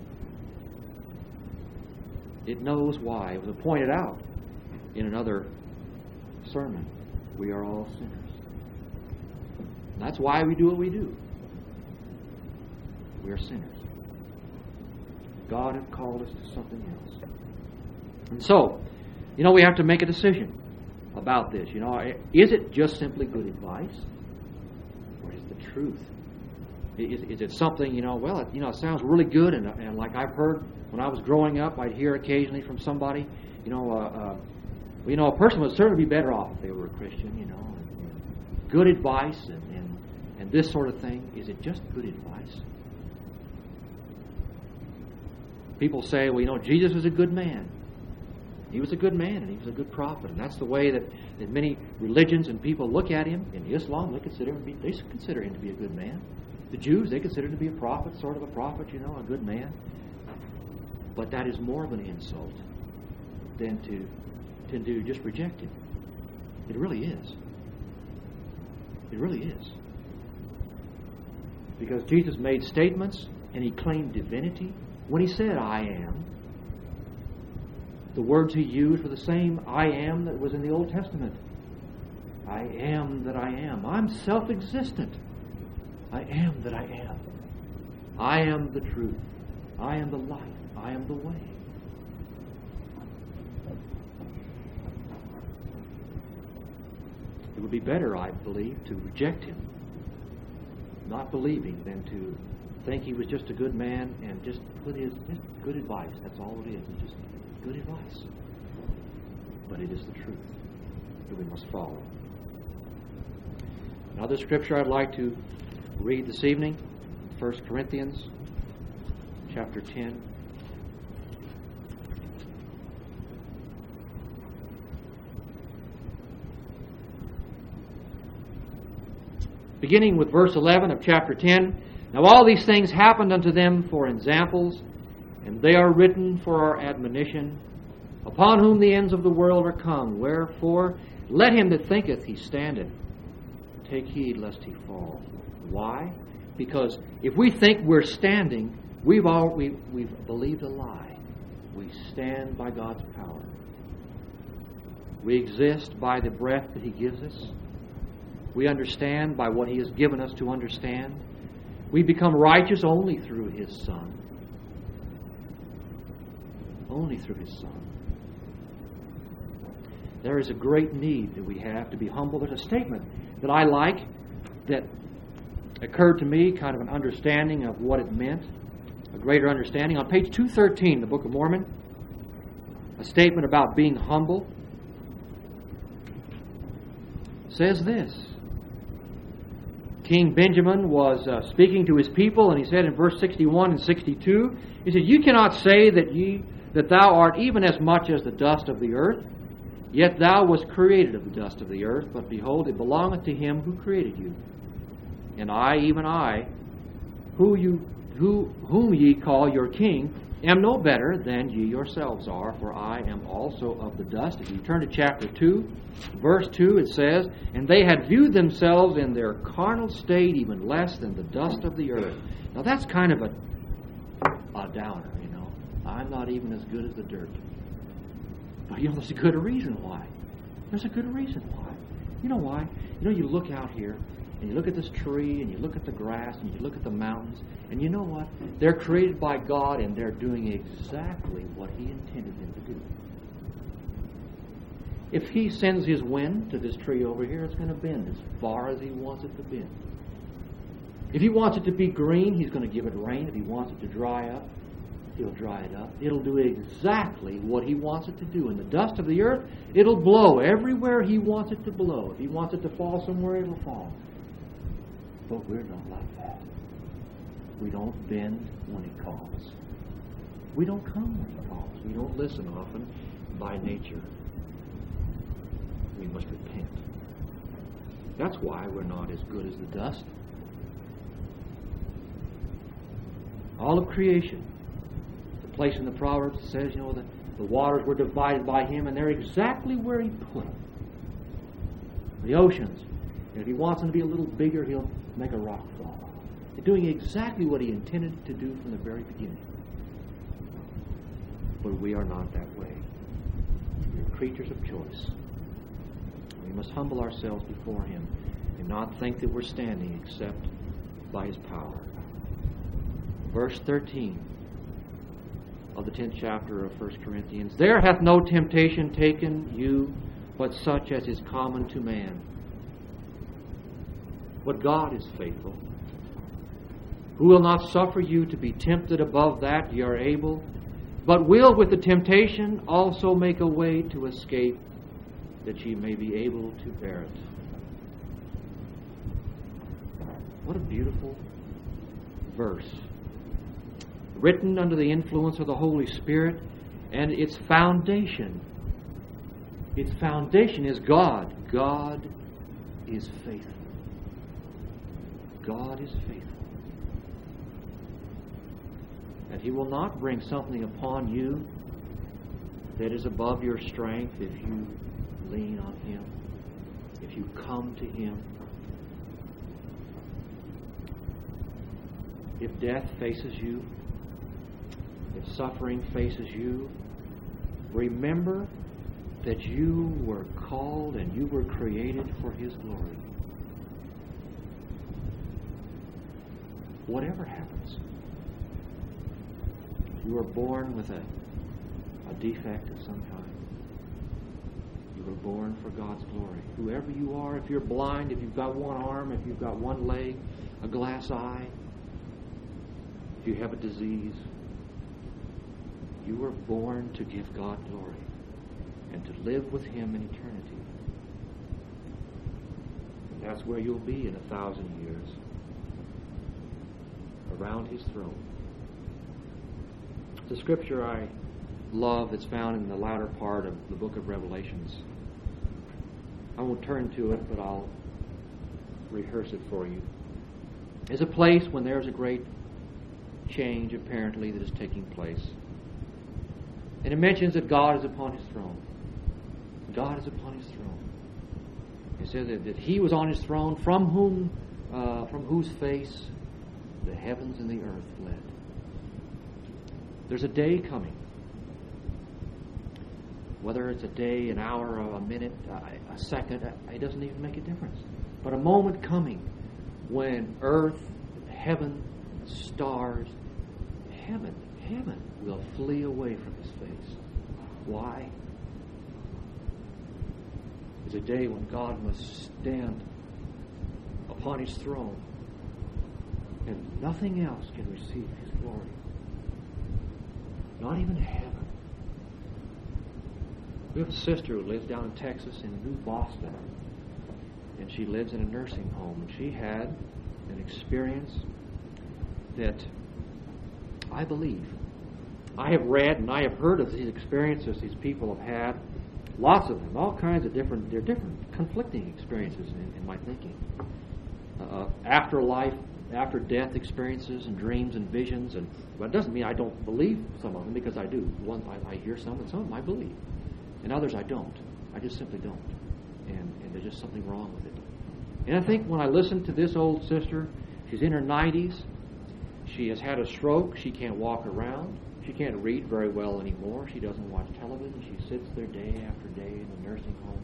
S2: It knows why. It was pointed out in another sermon. We are all sinners. And that's why we do what we do. We are sinners. God has called us to something else. And so, you know, we have to make a decision about this. You know, is it just simply good advice? Or is it the truth? Is, is it something, you know, well, it, you know, it sounds really good, and, and like I've heard when I was growing up, I'd hear occasionally from somebody, you know, uh, uh, you know, a person would certainly be better off if they were a Christian, you know, and, and good advice and, and, and this sort of thing. Is it just good advice? People say, well, you know, Jesus was a good man. He was a good man and he was a good prophet. And that's the way that, that many religions and people look at him. In Islam, they consider him to be, they consider him to be a good man. The Jews, they consider him to be a prophet, sort of a prophet, you know, a good man. But that is more of an insult than to, than to just reject him. It really is. It really is. Because Jesus made statements and he claimed divinity. When he said, I am, the words he used were the same I am that was in the Old Testament. I am that I am. I'm self-existent. I am that I am. I am the truth. I am the life. I am the way. It would be better, I believe, to reject him, not believing, than to think he was just a good man and just put his just good advice. That's all it is. It's just good advice. But it is the truth that we must follow. Another scripture I'd like to read this evening, First Corinthians chapter ten. Beginning with verse eleven of chapter ten. Now all these things happened unto them for examples, and they are written for our admonition, upon whom the ends of the world are come. Wherefore, let him that thinketh he standeth take heed lest he fall. Why? Because if we think we're standing, we've all we, we've believed a lie. We stand by God's power. We exist by the breath that He gives us. We understand by what He has given us to understand. We become righteous only through His Son. Only through His Son. There is a great need that we have to be humble. There's a statement that I like that occurred to me, kind of an understanding of what it meant, a greater understanding. On page two thirteen, the Book of Mormon, a statement about being humble says this. King Benjamin was uh, speaking to his people, and he said in verse sixty-one and sixty-two, he said, "You cannot say that ye that thou art even as much as the dust of the earth, yet thou wast created of the dust of the earth, but behold, it belongeth to Him who created you. And I, even I, who you, who, whom ye call your king, am no better than ye yourselves are, for I am also of the dust." If you turn to chapter two, verse two, it says, "And they had viewed themselves in their carnal state even less than the dust of the earth." Now that's kind of a, a downer, you know. I'm not even as good as the dirt. But you know, there's a good reason why. There's a good reason why. You know why? You know, you look out here, and you look at this tree, and you look at the grass, and you look at the mountains, and you know what? They're created by God, and they're doing exactly what He intended them to do. If He sends His wind to this tree over here, it's going to bend as far as He wants it to bend. If He wants it to be green, He's going to give it rain. If He wants it to dry up, He'll dry it up. It'll do exactly what He wants it to do. In the dust of the earth, it'll blow everywhere He wants it to blow. If He wants it to fall somewhere, it'll fall. But we're not like that. We don't bend when He calls. We don't come when He calls. We don't listen often by nature. We must repent. That's why we're not as good as the dust. All of creation, the place in the Proverbs that says, you know, that the waters were divided by Him, and they're exactly where He put them. The oceans, and if He wants them to be a little bigger, He'll make a rock fall. They're doing exactly what He intended to do from the very beginning. But we are not that way. We are creatures of choice. We must humble ourselves before Him and not think that we're standing except by His power. Verse thirteen of the tenth chapter of First Corinthians. "There hath no temptation taken you, but such as is common to man. But God is faithful, who will not suffer you to be tempted above that ye are able, but will with the temptation also make a way to escape, that ye may be able to bear it." What a beautiful verse. Written under the influence of the Holy Spirit, and its foundation, its foundation is God. God is faithful. God is faithful. And He will not bring something upon you that is above your strength if you lean on Him, if you come to Him. If death faces you, if suffering faces you, remember that you were called and you were created for His glory. Whatever happens, you were born with a, a defect of some kind. You were born for God's glory. Whoever you are, if you're blind, if you've got one arm, if you've got one leg, a glass eye, if you have a disease, you were born to give God glory and to live with Him in eternity. And that's where you'll be in a thousand years, around His throne. The scripture I love that's found in the latter part of the book of Revelations. I won't turn to it, but I'll rehearse it for you. It's a place when there's a great change, apparently, that is taking place. And it mentions that God is upon His throne. God is upon His throne. It says that, that He was on His throne, from whom, uh, from whose face the heavens and the earth fled. There's a day coming. Whether it's a day, an hour, a minute, a second, it doesn't even make a difference. But a moment coming when earth, heaven, stars, heaven, heaven will flee away from His face. Why? It's a day when God must stand upon His throne and nothing else can receive His glory. Not even heaven. We have a sister who lives down in Texas in New Boston, and she lives in a nursing home, and she had an experience that I believe. I have read and I have heard of these experiences these people have had, lots of them, all kinds of different, they're different, conflicting experiences in, in my thinking. Uh, afterlife, after death experiences and dreams and visions, and but it doesn't mean I don't believe some of them, because I do. One, I, I hear some, and some of them I believe. And others I don't. I just simply don't. And, and there's just something wrong with it. And I think when I listen to this old sister, she's in her nineties. She has had a stroke. She can't walk around. She can't read very well anymore. She doesn't watch television. She sits there day after day in the nursing home.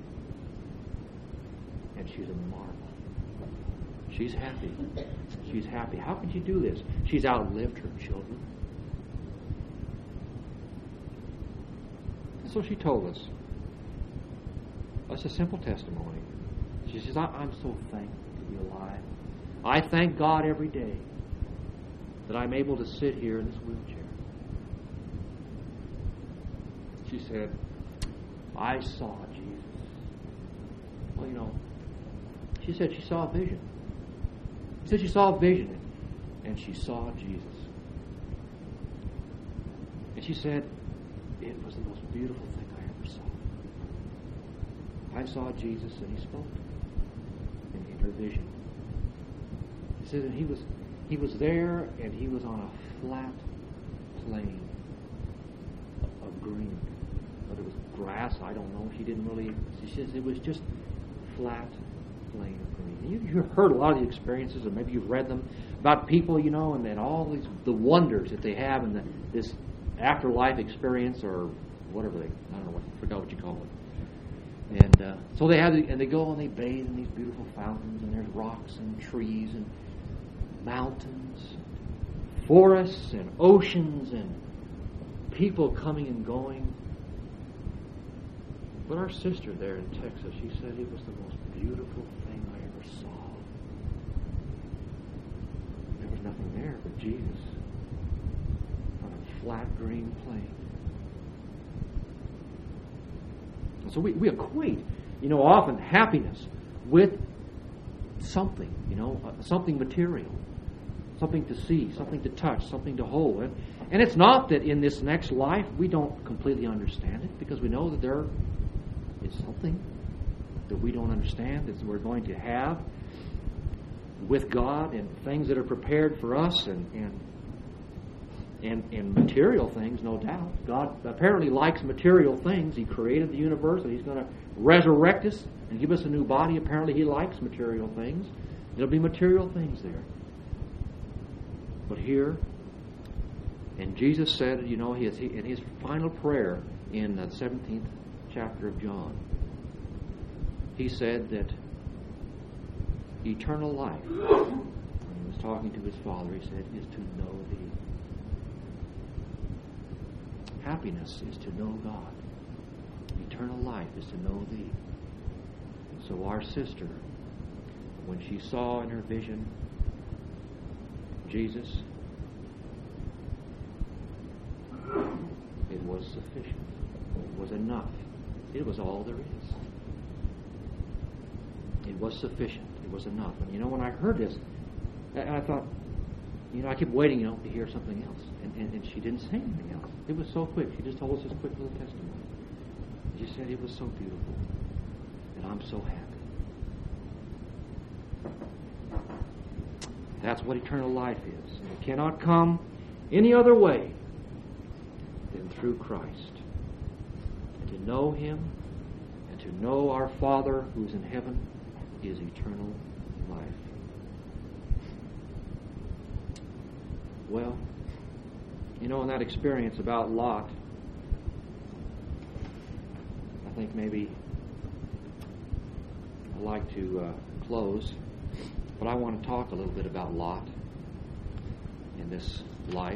S2: And she's a marvel. She's happy. She's happy. How can she do this? She's outlived her children. So she told us. That's a simple testimony. She says, I'm so thankful to be alive. I thank God every day that I'm able to sit here in this wheelchair. She said, I saw Jesus. Well, you know, she said she saw a vision. She said she saw a vision, and she saw Jesus. And she said, it was the most beautiful thing I ever saw. I saw Jesus and He spoke in, in her vision. She said that he was he was there and He was on a flat plain of green. Whether it was grass, I don't know. She didn't really. She says it was just flat plain of green. And you, you've heard a lot of the experiences, or maybe you've read them about people, you know, and then all these the wonders that they have in the, this afterlife experience, or whatever they, I don't know what, I forgot what you call it. And uh, so they have, the, and they go and they bathe in these beautiful fountains, and there's rocks and trees and mountains, forests and oceans and people coming and going. But our sister there in Texas, she said it was the most beautiful thing I ever saw. There was nothing there but Jesus on a flat green plain. So we, we equate, you know, often happiness with something, you know, uh, something material, something to see, something to touch, something to hold. And, and it's not that in this next life we don't completely understand it, because we know that there is something that we don't understand that we're going to have with God, and things that are prepared for us, and and and, and material things, no doubt. God apparently likes material things. He created the universe, and He's going to resurrect us and give us a new body. Apparently He likes material things. There'll be material things there. But here, and Jesus said, you know, his, in His final prayer in the seventeenth chapter of John, He said that eternal life, when He was talking to His Father, He said, is to know Thee. Happiness is to know God. Eternal life is to know Thee. And so our sister, when she saw in her vision Jesus, sufficient. It was enough. It was all there is. It was sufficient. It was enough. And you know, when I heard this, and I thought, you know, I kept waiting, you know, to hear something else. And, and, and she didn't say anything else. It was so quick. She just told us this quick little testimony. She said it was so beautiful. And I'm so happy. That's what eternal life is. And it cannot come any other way than through Christ. And to know Him and to know our Father who's in heaven is eternal life. Well, you know, in that experience about Lot, I think maybe I'd like to uh, close, but I want to talk a little bit about Lot in this life.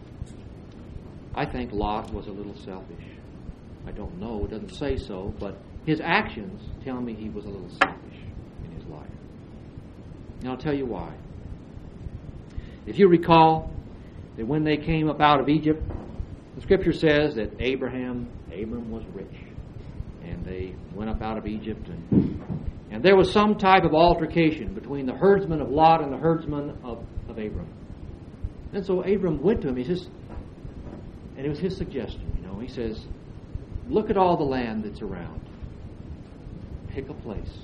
S2: I think Lot was a little selfish. I don't know, it doesn't say so, but his actions tell me he was a little selfish in his life. And I'll tell you why. If you recall that when they came up out of Egypt, the Scripture says that Abraham, Abram was rich. And they went up out of Egypt, and, and there was some type of altercation between the herdsman of Lot and the herdsman of, of Abram. And so Abram went to him, he says, and it was his suggestion, you know, he says, look at all the land that's around. Pick a place.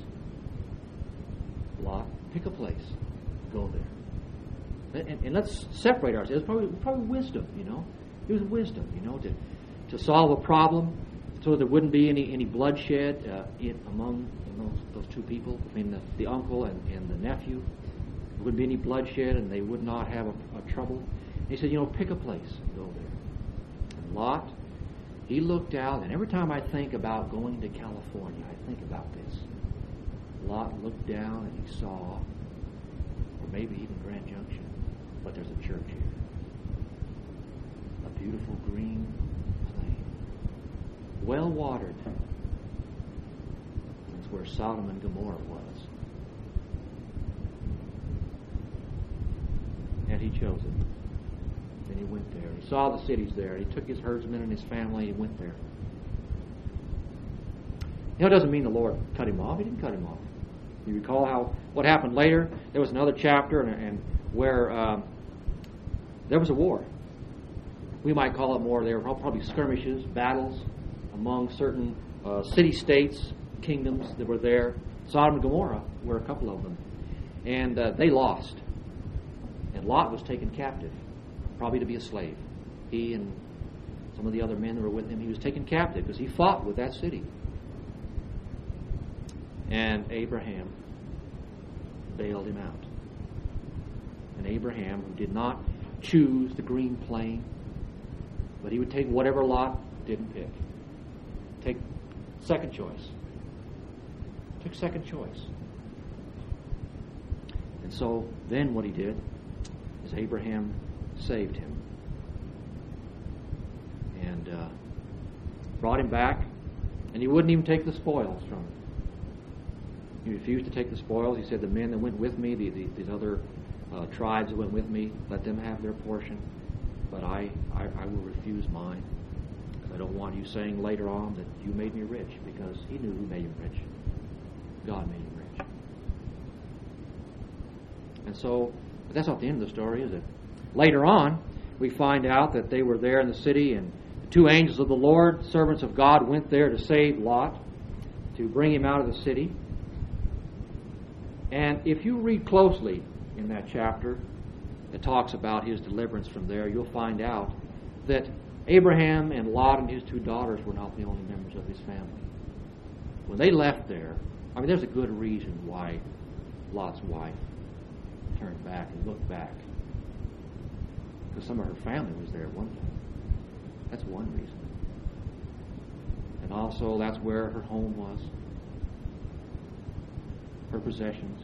S2: Lot, pick a place. Go there. And, and let's separate ourselves. It was probably, probably wisdom, you know. It was wisdom, you know, to, to solve a problem so there wouldn't be any, any bloodshed uh, in, among those, those two people, between the, the uncle and, and the nephew. There wouldn't be any bloodshed and they would not have a, a trouble. And he said, you know, pick a place and go there. And Lot, he looked out, and every time I think about going to California, I think about this. Lot looked down and he saw, or maybe even Grand Junction, but there's a church here. A beautiful green plain. Well watered. That's where Sodom and Gomorrah was. And he chose it. And he went there. He saw the cities there. He took his herdsmen and his family and he went there. You know, it doesn't mean the Lord cut him off. He didn't cut him off. You recall how what happened later? There was another chapter and, and where um, there was a war. We might call it more. There were probably skirmishes, battles among certain uh, city-states, kingdoms that were there. Sodom and Gomorrah were a couple of them. And uh, they lost. And Lot was taken captive, probably to be a slave. He and some of the other men that were with him, he was taken captive because he fought with that city. And Abraham bailed him out. And Abraham, who did not choose the green plain, but he would take whatever Lot didn't pick. Take second choice. Took second choice. And so then what he did is Abraham saved him. And uh, brought him back, and he wouldn't even take the spoils from him. He refused to take the spoils. He said, the men that went with me, the, the, these other uh, tribes that went with me, let them have their portion. But I, I, I will refuse mine. Because I don't want you saying later on that you made me rich. Because he knew who made him rich. God made him rich. And so, but that's not the end of the story, is it? Later on, we find out that they were there in the city, and the two angels of the Lord, servants of God, went there to save Lot, to bring him out of the city. And if you read closely in that chapter, it talks about his deliverance from there, you'll find out that Abraham and Lot and his two daughters were not the only members of his family. When they left there, I mean, there's a good reason why Lot's wife turned back and looked back. Because some of her family was there at one time. That's one reason. And also, that's where her home was. Her possessions,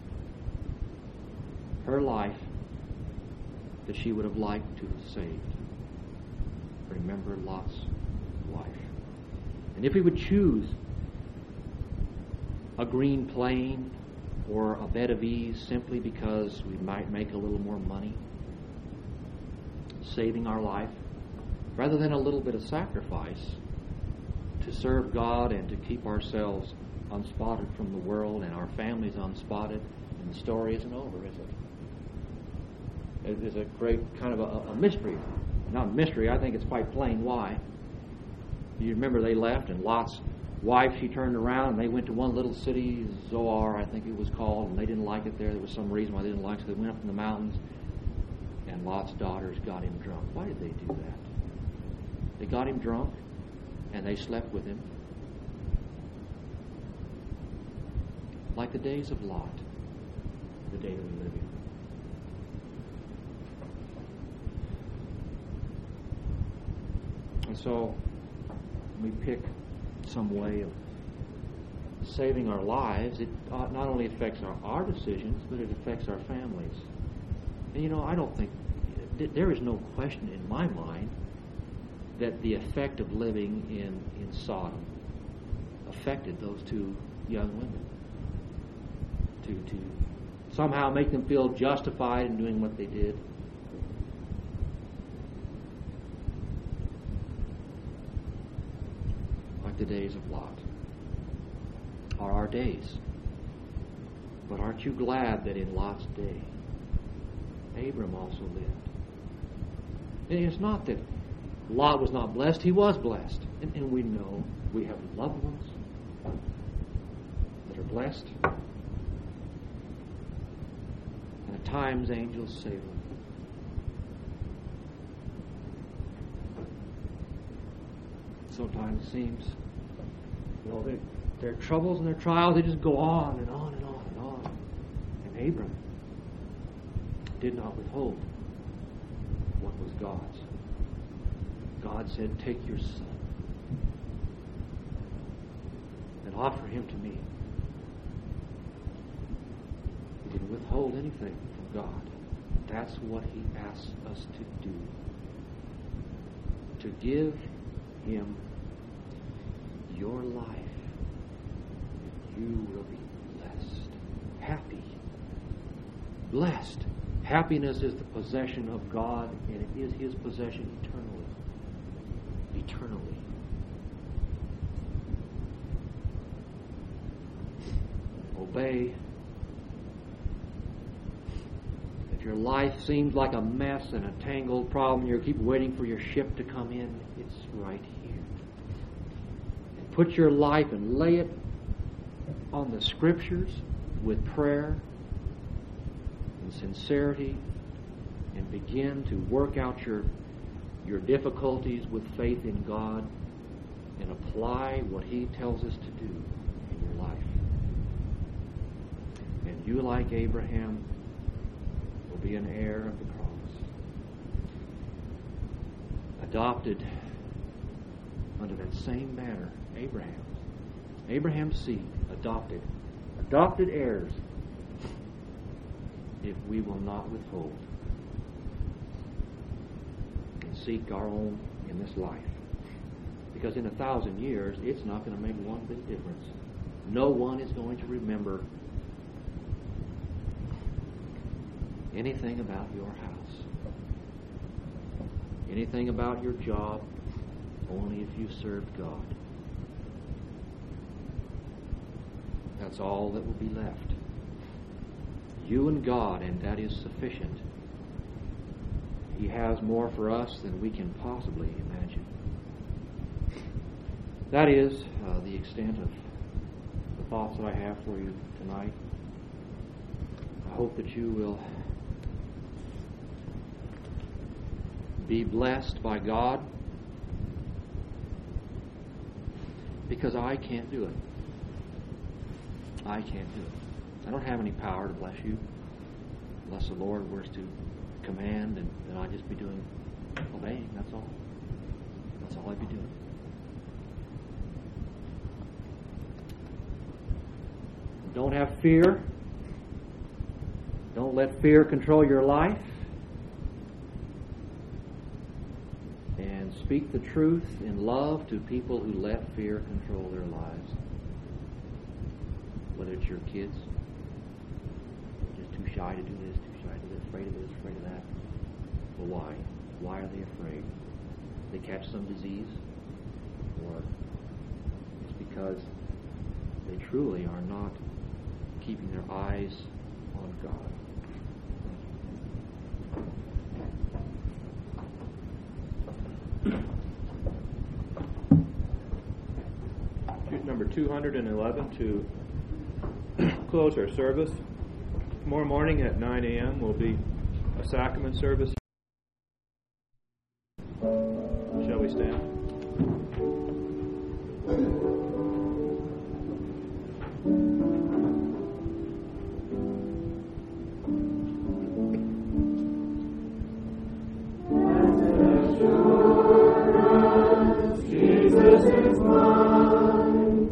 S2: her life that she would have liked to have saved. Remember Lot's wife. And if we would choose a green plain or a bed of ease simply because we might make a little more money, saving our life, rather than a little bit of sacrifice to serve God and to keep ourselves unspotted from the world and our families unspotted, and the story isn't over, is it? It is a great kind of a, a mystery. Not a mystery, I think it's quite plain why. You remember they left, and Lot's wife, she turned around, and they went to one little city, Zoar, I think it was called, and they didn't like it there. There was some reason why they didn't like it, so they went up in the mountains, and Lot's daughters got him drunk. Why did they do that? They got him drunk, and they slept with him. Like the days of Lot, the day that we live in. And so we pick some way of saving our lives. It not only affects our, our decisions, but it affects our families. And you know, I don't think, there is no question in my mind that the effect of living in, in Sodom affected those two young women. To, to somehow make them feel justified in doing what they did. Like the days of Lot are our days. But aren't you glad that in Lot's day, Abram also lived? And it's not that Lot was not blessed, he was blessed. And, and we know we have loved ones that are blessed. And at times angels save them. Sometimes it seems, you know, they, their troubles and their trials, they just go on and on and on and on. And Abram did not withhold what was God's. God said, take your son and offer him to me. He didn't withhold anything from God. That's what he asks us to do. To give him your life. You will be blessed. Happy. Blessed. Happiness is the possession of God, and it is his possession eternally. Eternally. Obey. If your life seems like a mess and a tangled problem, you keep waiting for your ship to come in, it's right here. And put your life and lay it on the Scriptures with prayer and sincerity, and begin to work out your your difficulties with faith in God, and apply what he tells us to do in your life. And you, like Abraham, will be an heir of the promise. Adopted under that same banner, Abraham's. Abraham's seed, adopted. Adopted heirs, if we will not withhold and seek our own in this life. Because in a thousand years, it's not going to make one bit difference. No one is going to remember anything about your house, anything about your job, only if you served God. That's all that will be left. You and God, and that is sufficient. He has more for us than we can possibly imagine. That is uh, the extent of the thoughts that I have for you tonight. I hope that you will be blessed by God, because I can't do it. I can't do it. I don't have any power to bless you unless the Lord were to command, and then I'd just be doing, obeying, that's all. That's all I'd be doing. Don't have fear. Don't let fear control your life. And speak the truth in love to people who let fear control their lives. Whether it's your kids, just too shy to do this, too shy to do this, afraid of this, afraid of that. Well, why? Why are they afraid? they catch some disease, or it's because they truly are not keeping their eyes on God.
S3: Number two hundred eleven to close our service. Tomorrow morning at nine a.m. will be a sacrament service. Shall we stand?
S4: Jesus is mine.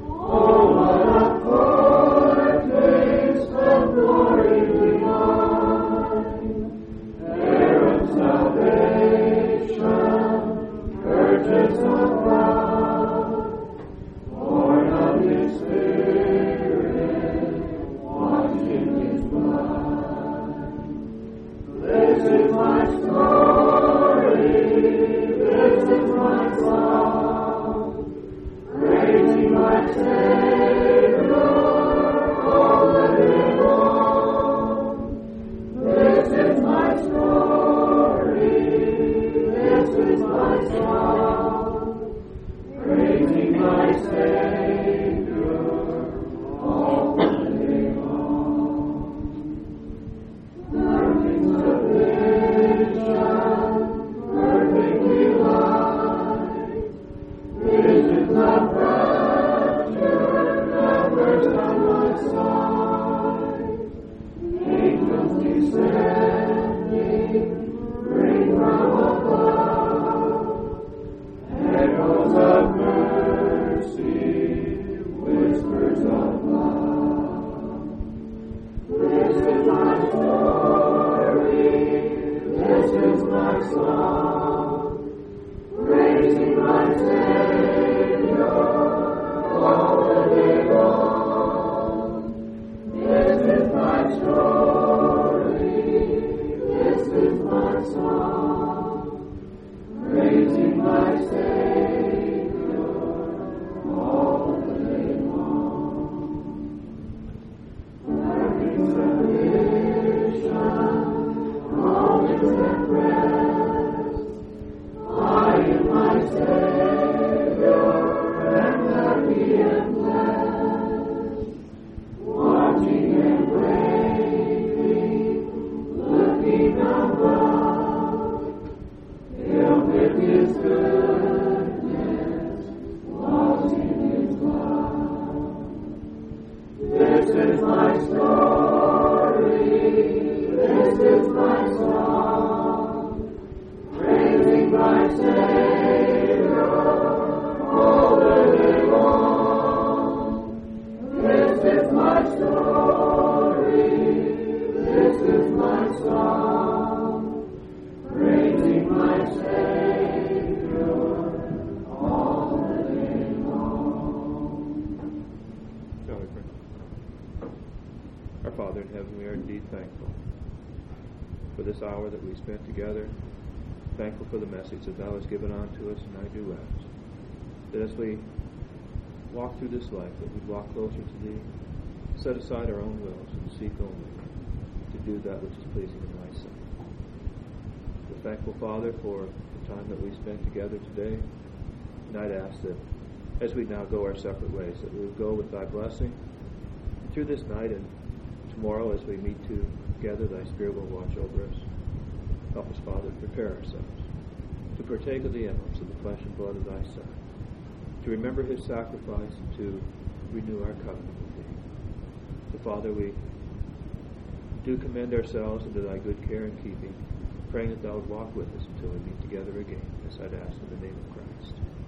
S3: Hour that we spent together, thankful for the message that thou hast given unto us, and I do ask that as we walk through this life, that we walk closer to thee, set aside our own wills, and seek only to do that which is pleasing in thy sight. We're thankful, Father, for the time that we spent together today, and I'd ask that as we now go our separate ways, that we would go with thy blessing through this night, and tomorrow as we meet together, thy Spirit will watch over us. Help us, Father, to prepare ourselves to partake of the emblems of the flesh and blood of thy Son, to remember his sacrifice, and to renew our covenant with thee. So, Father, we do commend ourselves into thy good care and keeping, praying that thou would walk with us until we meet together again. This I'd ask in the name of Christ.